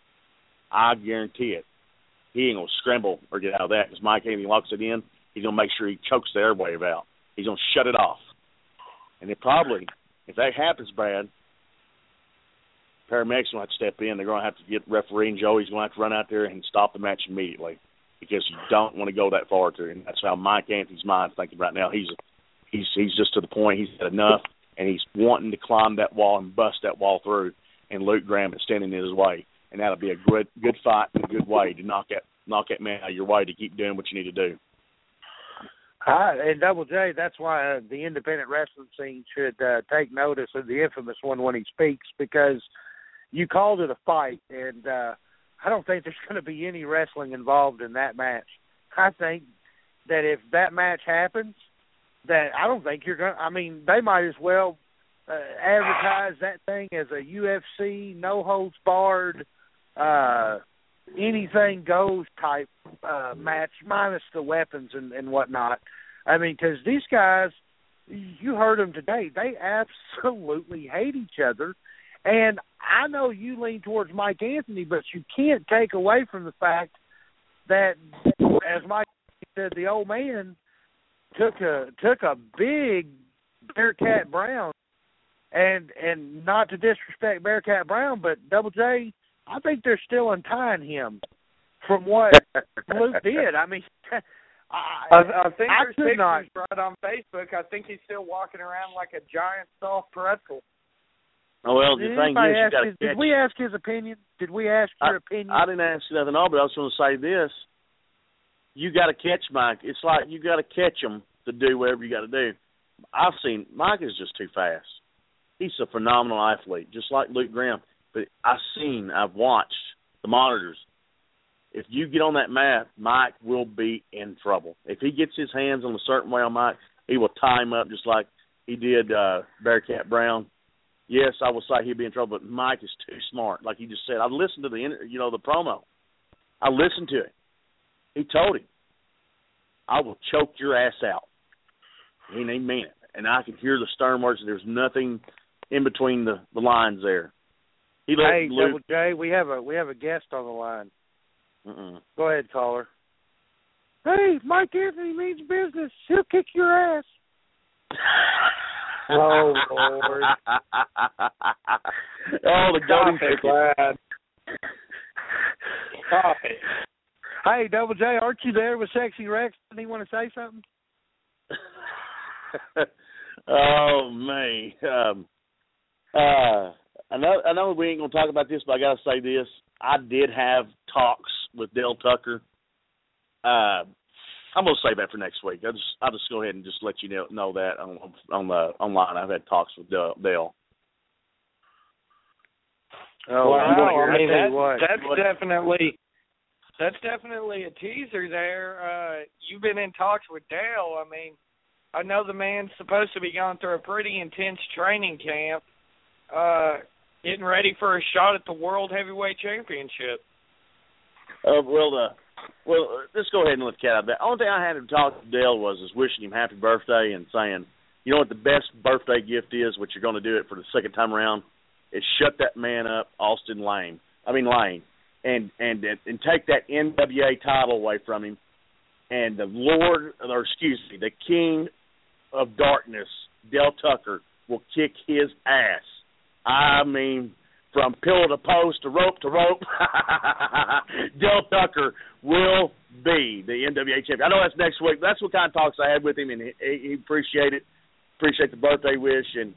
I guarantee it. He ain't going to scramble or get out of that because Mike Anthony locks it in. He's going to make sure he chokes the airwave out. He's going to shut it off. And it probably, if that happens, Brad, paramedics will have to step in. They're going to have to get referee and Joey's going to have to run out there and stop the match immediately because you don't want to go that far to it. And that's how Mike Anthony's mind's thinking right now. He's just to the point he's had enough, and he's wanting to climb that wall and bust that wall through, and Luke Graham is standing in his way. And that'll be a good fight and a good way to knock that man out of your way to keep doing what you need to do. And Double J, that's why the independent wrestling scene should take notice of the infamous one when he speaks, because you called it a fight, and I don't think there's going to be any wrestling involved in that match. I think that if that match happens, that I don't think you're going to – I mean, they might as well advertise that thing as a UFC, no-holds-barred, anything goes type match, minus the weapons and whatnot. I mean, because these guys, you heard them today, they absolutely hate each other. And I know you lean towards Mike Anthony, but you can't take away from the fact that, as Mike said, the old man took a big Bearcat Brown, and not to disrespect Bearcat Brown, but Double J, I think they're still untying him from what Luke did. I mean, I think there's pictures right on Facebook. I think he's still walking around like a giant soft pretzel. Oh, well, the thing is, you got to catch. Did we ask his opinion? Did we ask your opinion? I didn't ask you nothing, but I was going to say this. You got to catch Mike. It's like you got to catch him to do whatever you got to do. I've seen Mike is just too fast. He's a phenomenal athlete, just like Luke Graham. But I've watched the monitors. If you get on that mat, Mike will be in trouble. If he gets his hands on a certain way on Mike, he will tie him up just like he did Bearcat Brown. Yes, I will say he'll be in trouble, but Mike is too smart. Like you just said, I listened to the promo. I listened to it. He told him, I will choke your ass out. He meant it. And I could hear the stern words, and there's nothing in between the lines there. Hey, Double J, we have a guest on the line. Go ahead, caller. Hey, Mike Anthony means business. He'll kick your ass. Oh, Lord. Oh, the golden lad. Stop it. Hey, Double J, aren't you there with Sexy Rex? Didn't he want to say something? Oh, man. I know we ain't going to talk about this, but I got to say this. I did have talks with Dale Tucker. I'm going to save that for next week. I'll just go ahead and just let you know that online. I've had talks with Dale. Oh, wow. I mean, that's definitely a teaser there. You've been in talks with Dale. I mean, I know the man's supposed to be going through a pretty intense training camp, getting ready for a shot at the World Heavyweight Championship. Well, Well, let's go ahead and let the cat out of that. The only thing I had to talk to Dale was wishing him happy birthday and saying, you know what the best birthday gift is, which you're going to do it for the second time around, is shut that man up, Austin Lane, and take that NWA title away from him. And the King of Darkness, Dale Tucker, will kick his ass. I mean, from pillow to post to rope, Dale Tucker will be the NWA champion. I know that's next week. That's what kind of talks I had with him, and he appreciated the birthday wish, and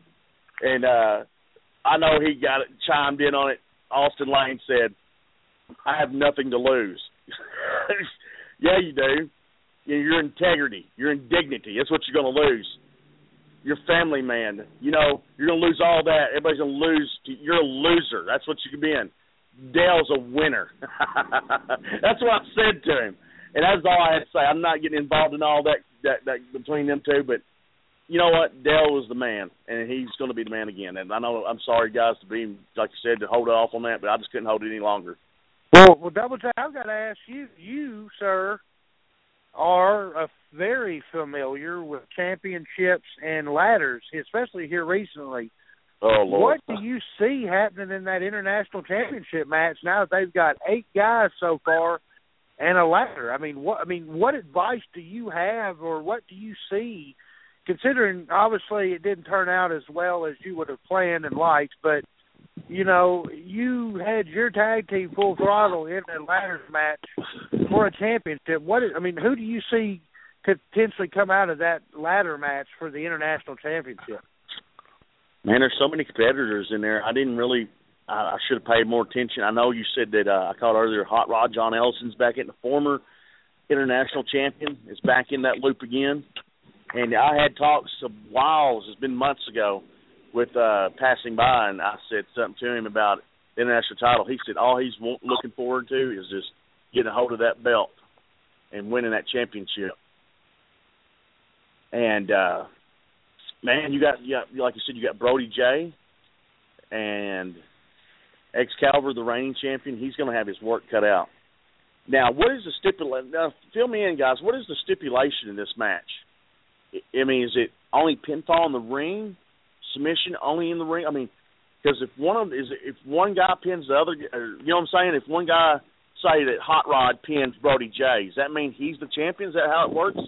I know he got it, chimed in on it. Austin Lane said, "I have nothing to lose." Yeah, you do. Your integrity, your indignity. That's what you're going to lose. You're a family man. You know, you're going to lose all that. Everybody's going to lose. You're a loser. That's what you can be in. Dale's a winner. That's what I said to him. And that's all I had to say. I'm not getting involved in all that between them two, but you know what? Dale was the man, and he's going to be the man again. And I know, I'm sorry, guys, to be, like you said, to hold off on that, but I just couldn't hold it any longer. Well, Double J, I've got to ask you. You, sir, are very familiar with championships and ladders, especially here recently. Oh, Lord. What do you see happening in that international championship match now that they've got 8 guys so far and a ladder? What advice do you have, or what do you see, considering obviously it didn't turn out as well as you would have planned and liked, but you know, you had your tag team full throttle in a ladder match for a championship. Who do you see could potentially come out of that ladder match for the international championship? Man, there's so many competitors in there. I should have paid more attention. I know you said that I called earlier, Hot Rod John Ellison's back in, the former international champion is back in that loop again. And I had talks a while, it's been months ago, with passing by, and I said something to him about the international title. He said all he's looking forward to is just getting a hold of that belt and winning that championship. And, man, you got, like you said, you got Brody J and Excalibur, the reigning champion. He's going to have his work cut out. Now, what is the stipulation? Now, fill me in, guys. What is the stipulation in this match? I mean, is it only pinfall in the ring? Submission only in the ring? I mean, because if one guy pins the other, you know what I'm saying? If one guy, say that Hot Rod pins Brody J, does that mean he's the champion? Is that how it works?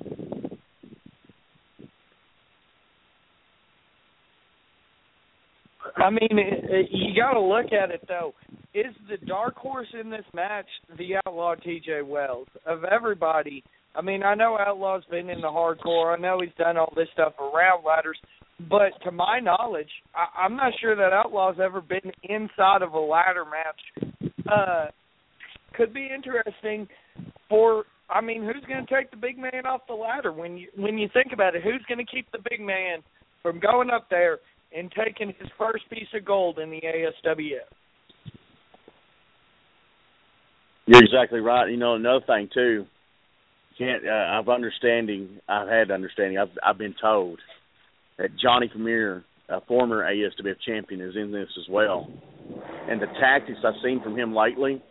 I mean, you got to look at it, though. Is the dark horse in this match the Outlaw TJ Wells? Of everybody, I mean, I know Outlaw's been in the hardcore. I know he's done all this stuff around ladders. But to my knowledge, I'm not sure that Outlaw's ever been inside of a ladder match. Could be interesting who's going to take the big man off the ladder? When you think about it, who's going to keep the big man from going up there and taking his first piece of gold in the ASWF? You're exactly right. You know, another thing, too, I've been told that Johnny Premier, a former ASWF champion, is in this as well. And the tactics I've seen from him lately,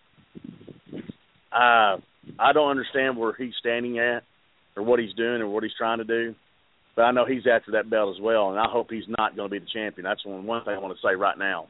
I don't understand where he's standing at or what he's doing or what he's trying to do. But I know he's after that belt as well, and I hope he's not going to be the champion. That's one thing I want to say right now.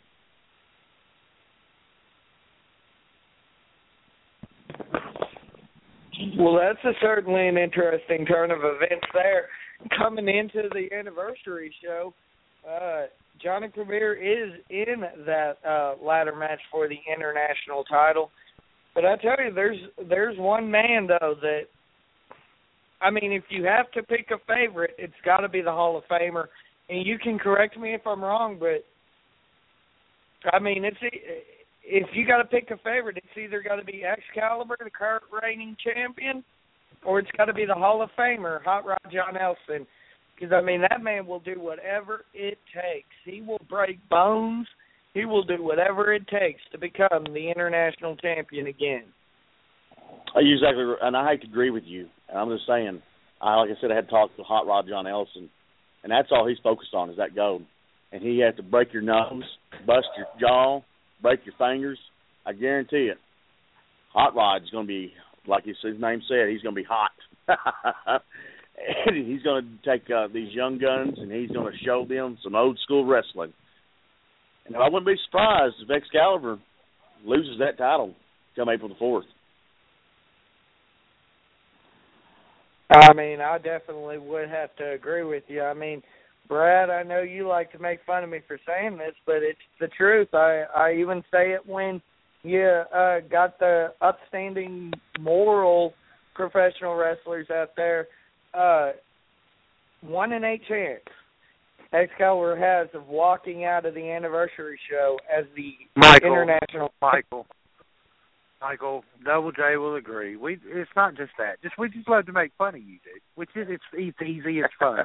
Well, that's certainly an interesting turn of events there. Coming into the anniversary show, Johnny Premier is in that ladder match for the international title. But I tell you, there's one man, though, that, I mean, if you have to pick a favorite, it's got to be the Hall of Famer. And you can correct me if I'm wrong, but, I mean, if you got to pick a favorite, it's either got to be Excalibur, the current reigning champion, or it's got to be the Hall of Famer, Hot Rod John Ellison. Because, I mean, that man will do whatever it takes. He will break bones. He will do whatever it takes to become the international champion again. Exactly, and I hate to agree with you. I'm just saying, like I said, I had talked to Hot Rod John Ellison, and that's all he's focused on is that gold. And he has to break your nose, bust your jaw, break your fingers. I guarantee it. Hot Rod's going to be, like his name said, he's going to be hot. And he's going to take these young guns and he's going to show them some old school wrestling. And I wouldn't be surprised if Excalibur loses that title come April the 4th. I mean, I definitely would have to agree with you. I mean, Brad, I know you like to make fun of me for saying this, but it's the truth. I even say it when you got the upstanding moral professional wrestlers out there. 1 in 8 chance Excalibur has of walking out of the anniversary show as the international Michael, Double J will agree. It's not just that. We just love to make fun of you, dude. It's easy, it's fun.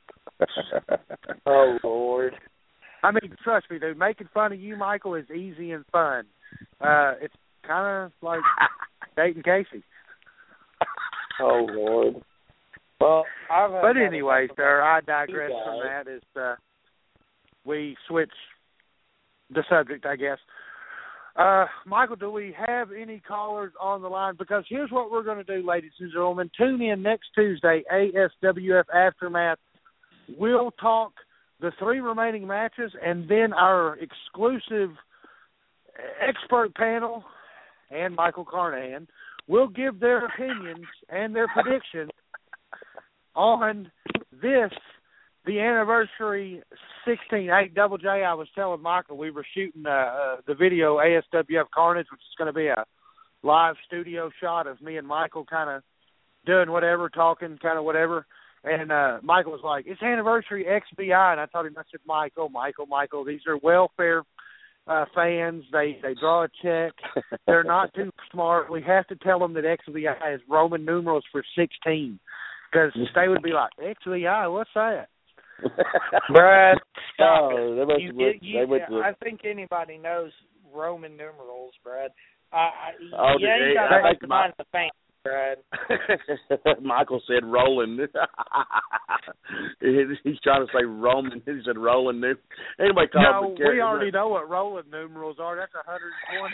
Oh Lord! I mean, trust me, dude. Making fun of you, Michael, is easy and fun. It's kind of like dating Casey. Oh Lord! Well, but anyway, sir, I digress from that. As we switch the subject, I guess. Michael, do we have any callers on the line? Because here's what we're going to do, ladies and gentlemen. Tune in next Tuesday, ASWF Aftermath. We'll talk the 3 remaining matches, and then our exclusive expert panel and Michael Carnahan will give their opinions and their predictions on this, the anniversary 16. Hey, Double J, I was telling Michael we were shooting the video ASWF Carnage, which is going to be a live studio shot of me and Michael kind of doing whatever, talking kind of whatever. And Michael was like, it's anniversary XBI. And I told him, I said, Michael, these are welfare fans. They draw a check. They're not too smart. We have to tell them that XBI is Roman numerals for 16. Because they would be like, XBI, what's that? Brad, stop it. I think anybody knows Roman numerals, Brad. You ain't got to make the mind of the fans, Brad. Michael said rolling. He's trying to say Roman. He said rolling. Anybody call No, we already know what rolling numerals are. That's 120.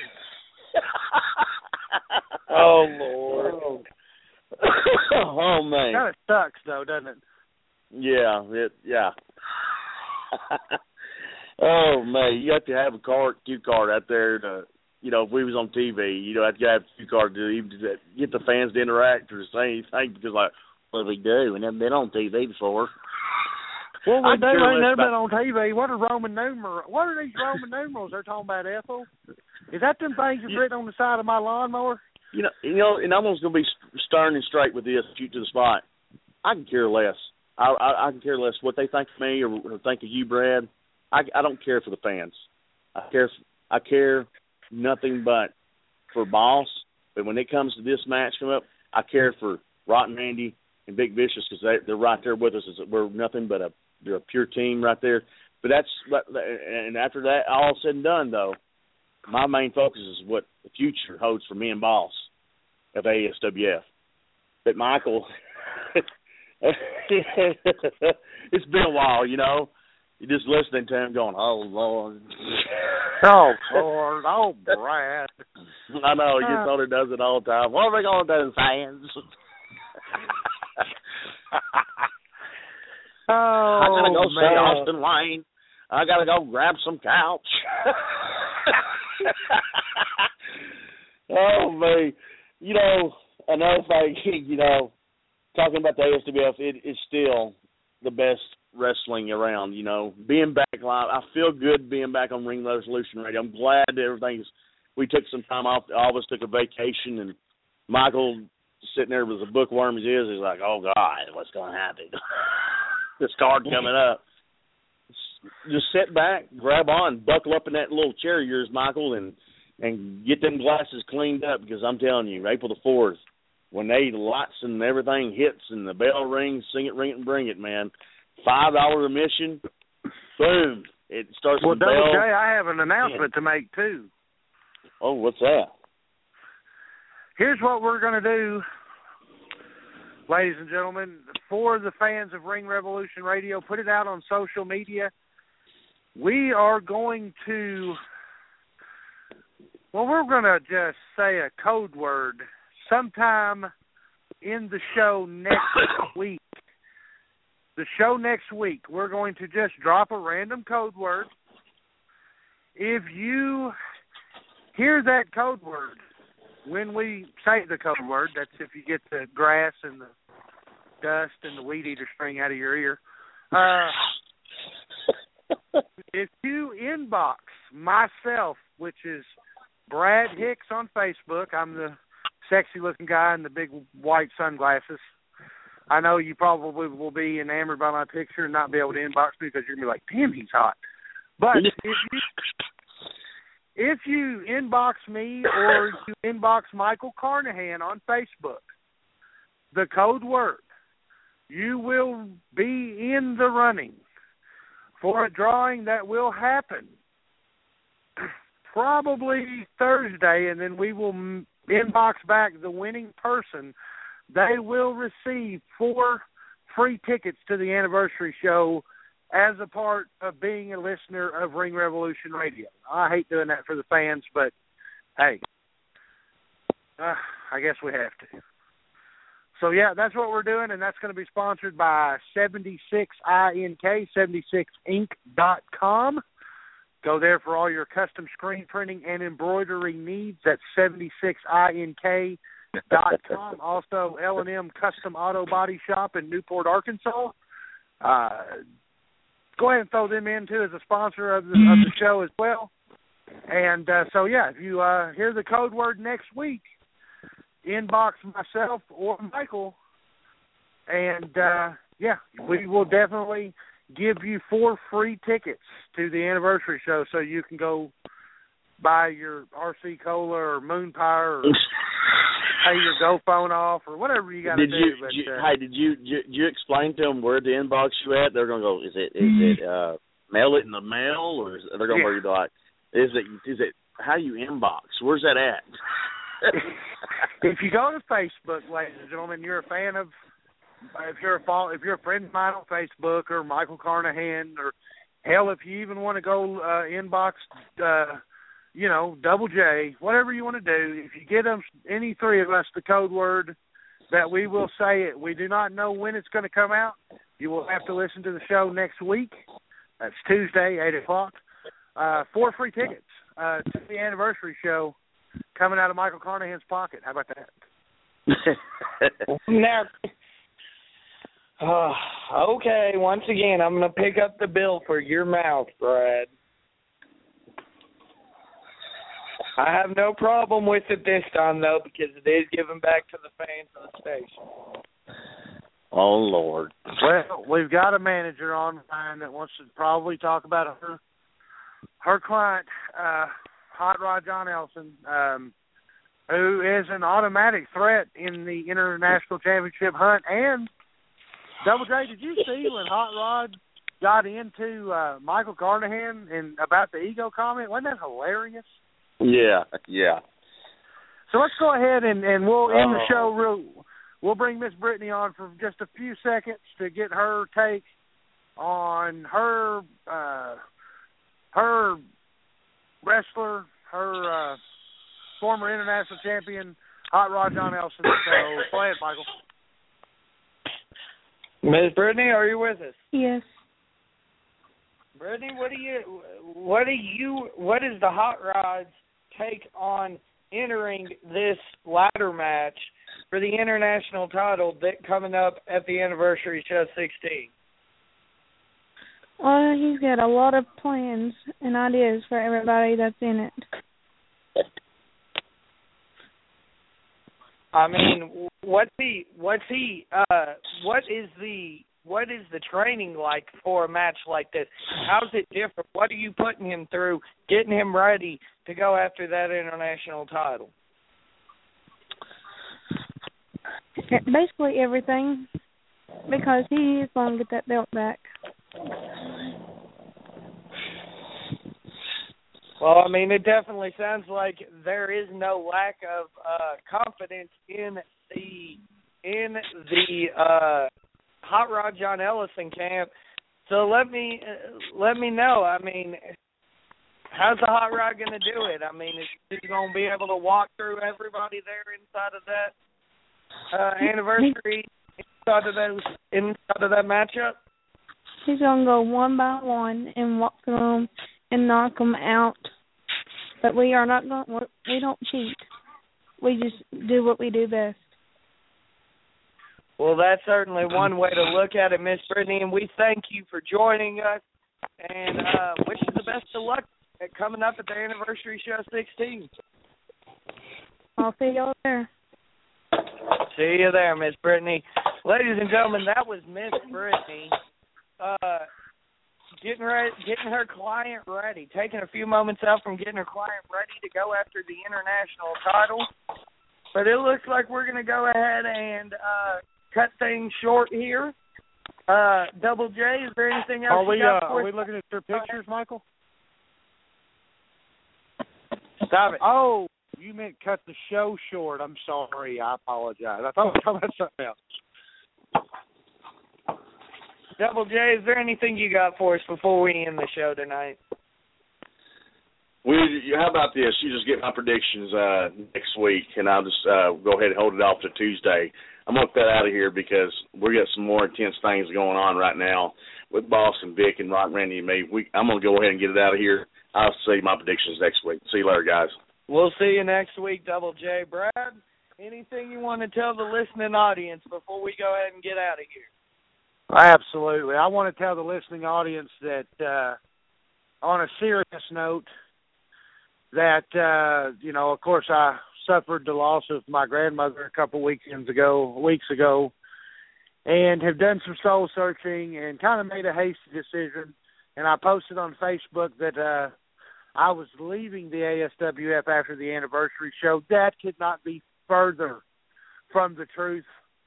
Oh, Lord. Oh, man. Kind of sucks, though, doesn't it? Yeah. Oh, man, you have to have a cue card out there to, if we was on TV, you have to have a cue card to even get the fans to interact or say anything because, like, what do we do? We never been on TV before. Well, we ain't never been on TV. What are Roman numerals? What are these Roman numerals they're talking about, Ethel? Is that them things that's written on the side of my lawnmower? And I'm almost going to be stern and straight with this, shoot to the spot. I can care less. I can care less what they think of me or think of you, Brad. I don't care for the fans. I care nothing but for Boss. But when it comes to this match coming up, I care for Rotten Randy and Big Vicious because they're right there with us. We're nothing but they're a pure team right there. But and after that, all said and done, though, my main focus is what the future holds for me and Boss of ASWF. But Michael, it's been a while, You're just listening to him going, oh, Lord. Oh, Lord. Oh, Brad. I know. He gets on and does it all the time. What are we going to do, fans? I got to go see Austin Wayne. I got to go grab some couch. Oh, man. Another thing, talking about the ASWF, it is still the best wrestling around, Being back live, I feel good being back on Ring Resolution Radio. I'm glad that we took some time off. All of us took a vacation, and Michael sitting there with a bookworm as is. He's like, oh, God, what's going to happen? This card coming up. Just sit back, grab on, buckle up in that little chair of yours, Michael, and get them glasses cleaned up because I'm telling you, April the 4th, when they lights and everything hits and the bell rings, sing it, ring it, and bring it, man. $5 admission, boom. It starts with the bell. Double J, I have an announcement to make, too. Oh, what's that? Here's what we're going to do, ladies and gentlemen. For the fans of Ring Revolution Radio, put it out on social media. We are going to Well, we're going to just say a code word sometime in the show next week. The show next week, we're going to just drop a random code word. If you hear that code word when we say the code word, that's if you get the grass and the dust and the weed eater string out of your ear. If you inbox myself, which is Brad Hicks on Facebook, I'm the sexy-looking guy in the big white sunglasses. I know you probably will be enamored by my picture and not be able to inbox me because you're going to be like, damn, he's hot. But if you inbox me or you inbox Michael Carnahan on Facebook, the code word, you will be in the running for a drawing that will happen probably Thursday, and then we will inbox back the winning person. They will receive 4 free tickets to the anniversary show as a part of being a listener of Ring Revolution Radio. I hate doing that for the fans, but hey, I guess we have to. So, yeah, that's what we're doing, and that's going to be sponsored by 76INK, 76ink.com. Go there for all your custom screen printing and embroidery needs. That's 76INK.com. Also, L&M Custom Auto Body Shop in Newport, Arkansas. Go ahead and throw them in, too, as a sponsor of the show as well. And so, yeah, if you hear the code word next week, inbox myself or Michael, and, yeah, we will definitely give you 4 free tickets to the anniversary show so you can go buy your RC Cola or Moon Pie or pay your Go phone off or whatever you got to do. Did you explain to them where to inbox you at? They're going to go, is it mail it in the mail, or they're going to be like, is it how you inbox? Where's that at? If you go to Facebook, ladies and gentlemen, you're a fan of, if you're a friend of mine on Facebook or Michael Carnahan, or hell, if you even want to go inbox, Double J, whatever you want to do, if you get them, any 3 of us, the code word, that we will say it. We do not know when it's going to come out. You will have to listen to the show next week. That's Tuesday, 8 o'clock. 4 free tickets to the anniversary show coming out of Michael Carnahan's pocket. How about that? Now, okay, once again, I'm going to pick up the bill for your mouth, Brad. I have no problem with it this time, though, because it is giving back to the fans of the station. Oh, Lord. Well, we've got a manager on the line that wants to probably talk about her client, Hot Rod John Ellison, who is an automatic threat in the International Championship hunt. And, Double J, did you see when Hot Rod got into Michael Carnahan and about the ego comment? Wasn't that hilarious? Yeah. So let's go ahead and we'll end the show. We'll bring Miss Brittany on for just a few seconds to get her take on her wrestler, her former international champion, Hot Rod John Ellison. So play it, Michael. Miss Brittany, are you with us? Yes. Brittany, what is the Hot Rod's take on entering this ladder match for the international title that coming up at the anniversary show 16? Well, he's got a lot of plans and ideas for everybody that's in it. I mean, what is the training like for a match like this? How's it different? What are you putting him through, getting him ready to go after that international title? Basically everything, because he is going to get that belt back. Well, I mean, it definitely sounds like there is no lack of confidence in the Hot Rod John Ellison camp. So let me know. I mean, how's the hot rod going to do it? I mean, is he going to be able to walk through everybody there inside of that anniversary, inside of that matchup? He's going to go one by one and walk through them and knock them out. But we don't cheat. We just do what we do best. Well, that's certainly one way to look at it, Miss Brittany, and we thank you for joining us and wish you the best of luck coming up at the Anniversary Show 16. I'll see y'all there. See you there, Miss Brittany. Ladies and gentlemen, that was Miss Brittany getting her client ready, taking a few moments out from getting her client ready to go after the international title. But it looks like we're going to go ahead and cut things short here. Double J, is there anything else you got for us? Are we looking at your pictures, Michael? Stop it. Oh, you meant cut the show short. I'm sorry. I apologize. I thought we were talking about something else. Double J, is there anything you got for us before we end the show tonight? How about this? You just get my predictions next week, and I'll just go ahead and hold it off to Tuesday. I'm going to cut out of here because we got some more intense things going on right now with Boss and Vic and Rock, Randy, and me. I'm going to go ahead and get it out of here. I'll see my predictions next week. See you later, guys. We'll see you next week, Double J. Brad, anything you want to tell the listening audience before we go ahead and get out of here? Absolutely. I want to tell the listening audience that on a serious note, that, of course, I suffered the loss of my grandmother a couple weeks ago, and have done some soul searching and kind of made a hasty decision. And I posted on Facebook that I was leaving the ASWF after the anniversary show. That could not be further from the truth.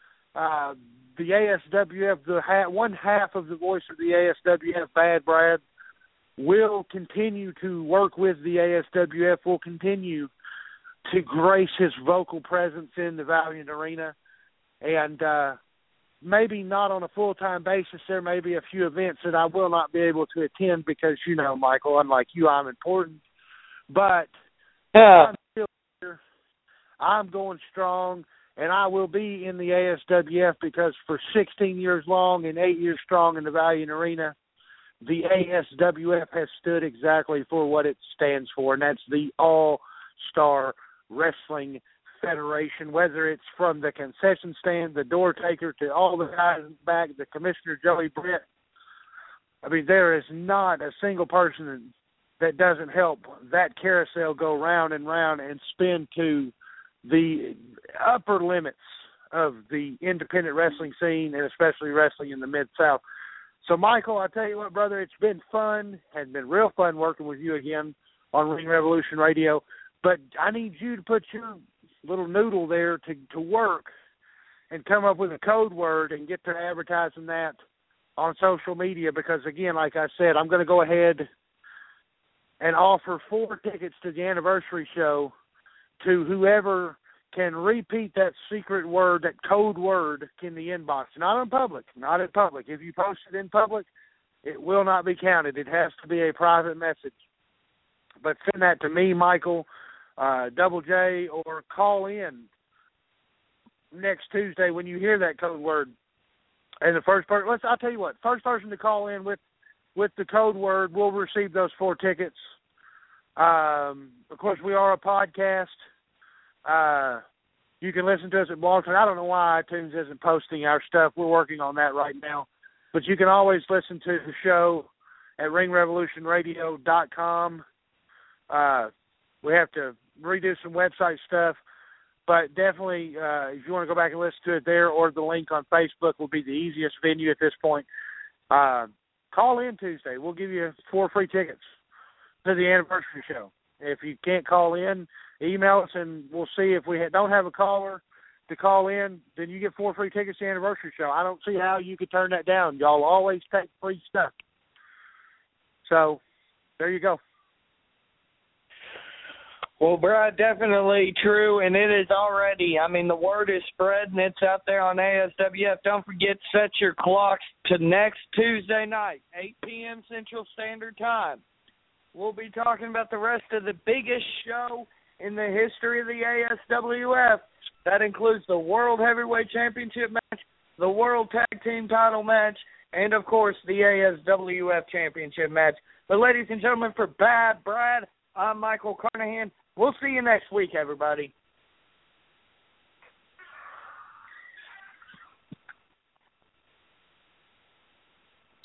The ASWF, one half of the voice of the ASWF, Bad Brad, will continue to work with the ASWF, will continue to grace his vocal presence in the Valiant Arena. And maybe not on a full-time basis. There may be a few events that I will not be able to attend because, Michael, unlike you, I'm important. But I'm still here. I'm going strong, and I will be in the ASWF because for 16 years long and 8 years strong in the Valiant Arena, the ASWF has stood exactly for what it stands for, and that's the All-Star Wrestling Federation, whether it's from the concession stand, the door taker, to all the guys in the back, the commissioner, Joey Brett. I mean, there is not a single person that doesn't help that carousel go round and round and spin to the upper limits of the independent wrestling scene, and especially wrestling in the Mid-South. So, Michael, I tell you what, brother, it's been fun. Has been real fun working with you again on Ring Revolution Radio. But I need you to put your little noodle there to work and come up with a code word and get to advertising that on social media because, again, like I said, I'm going to go ahead and offer 4 tickets to the anniversary show to whoever can repeat that secret word, that code word in the inbox. Not in public. If you post it in public, it will not be counted. It has to be a private message. But send that to me, Michael, Double J, or call in next Tuesday when you hear that code word. And the first person, I'll tell you what, first person to call in with the code word will receive those 4 tickets. Of course, we are a podcast. You can listen to us at Blog Talk. I don't know why iTunes isn't posting our stuff. We're working on that right now. But you can always listen to the show at ringrevolutionradio.com. We have to redo some website stuff. But definitely, if you want to go back and listen to it there, or the link on Facebook will be the easiest venue at this point. Call in Tuesday. We'll give you 4 free tickets to the anniversary show. If you can't call in, email us, and we'll see if we don't have a caller to call in, then you get 4 free tickets to the anniversary show. I don't see how you could turn that down. Y'all always take free stuff. So, there you go. Well, Brad, definitely true, and it is already, the word is spread, and it's out there on ASWF. Don't forget, set your clocks to next Tuesday night, 8 p.m. Central Standard Time. we'll be talking about the rest of the biggest show in the history of the ASWF. That includes the World Heavyweight Championship match, the World Tag Team title match, and, of course, the ASWF Championship match. But, ladies and gentlemen, for Bad Brad, I'm Michael Carnahan. We'll see you next week, everybody.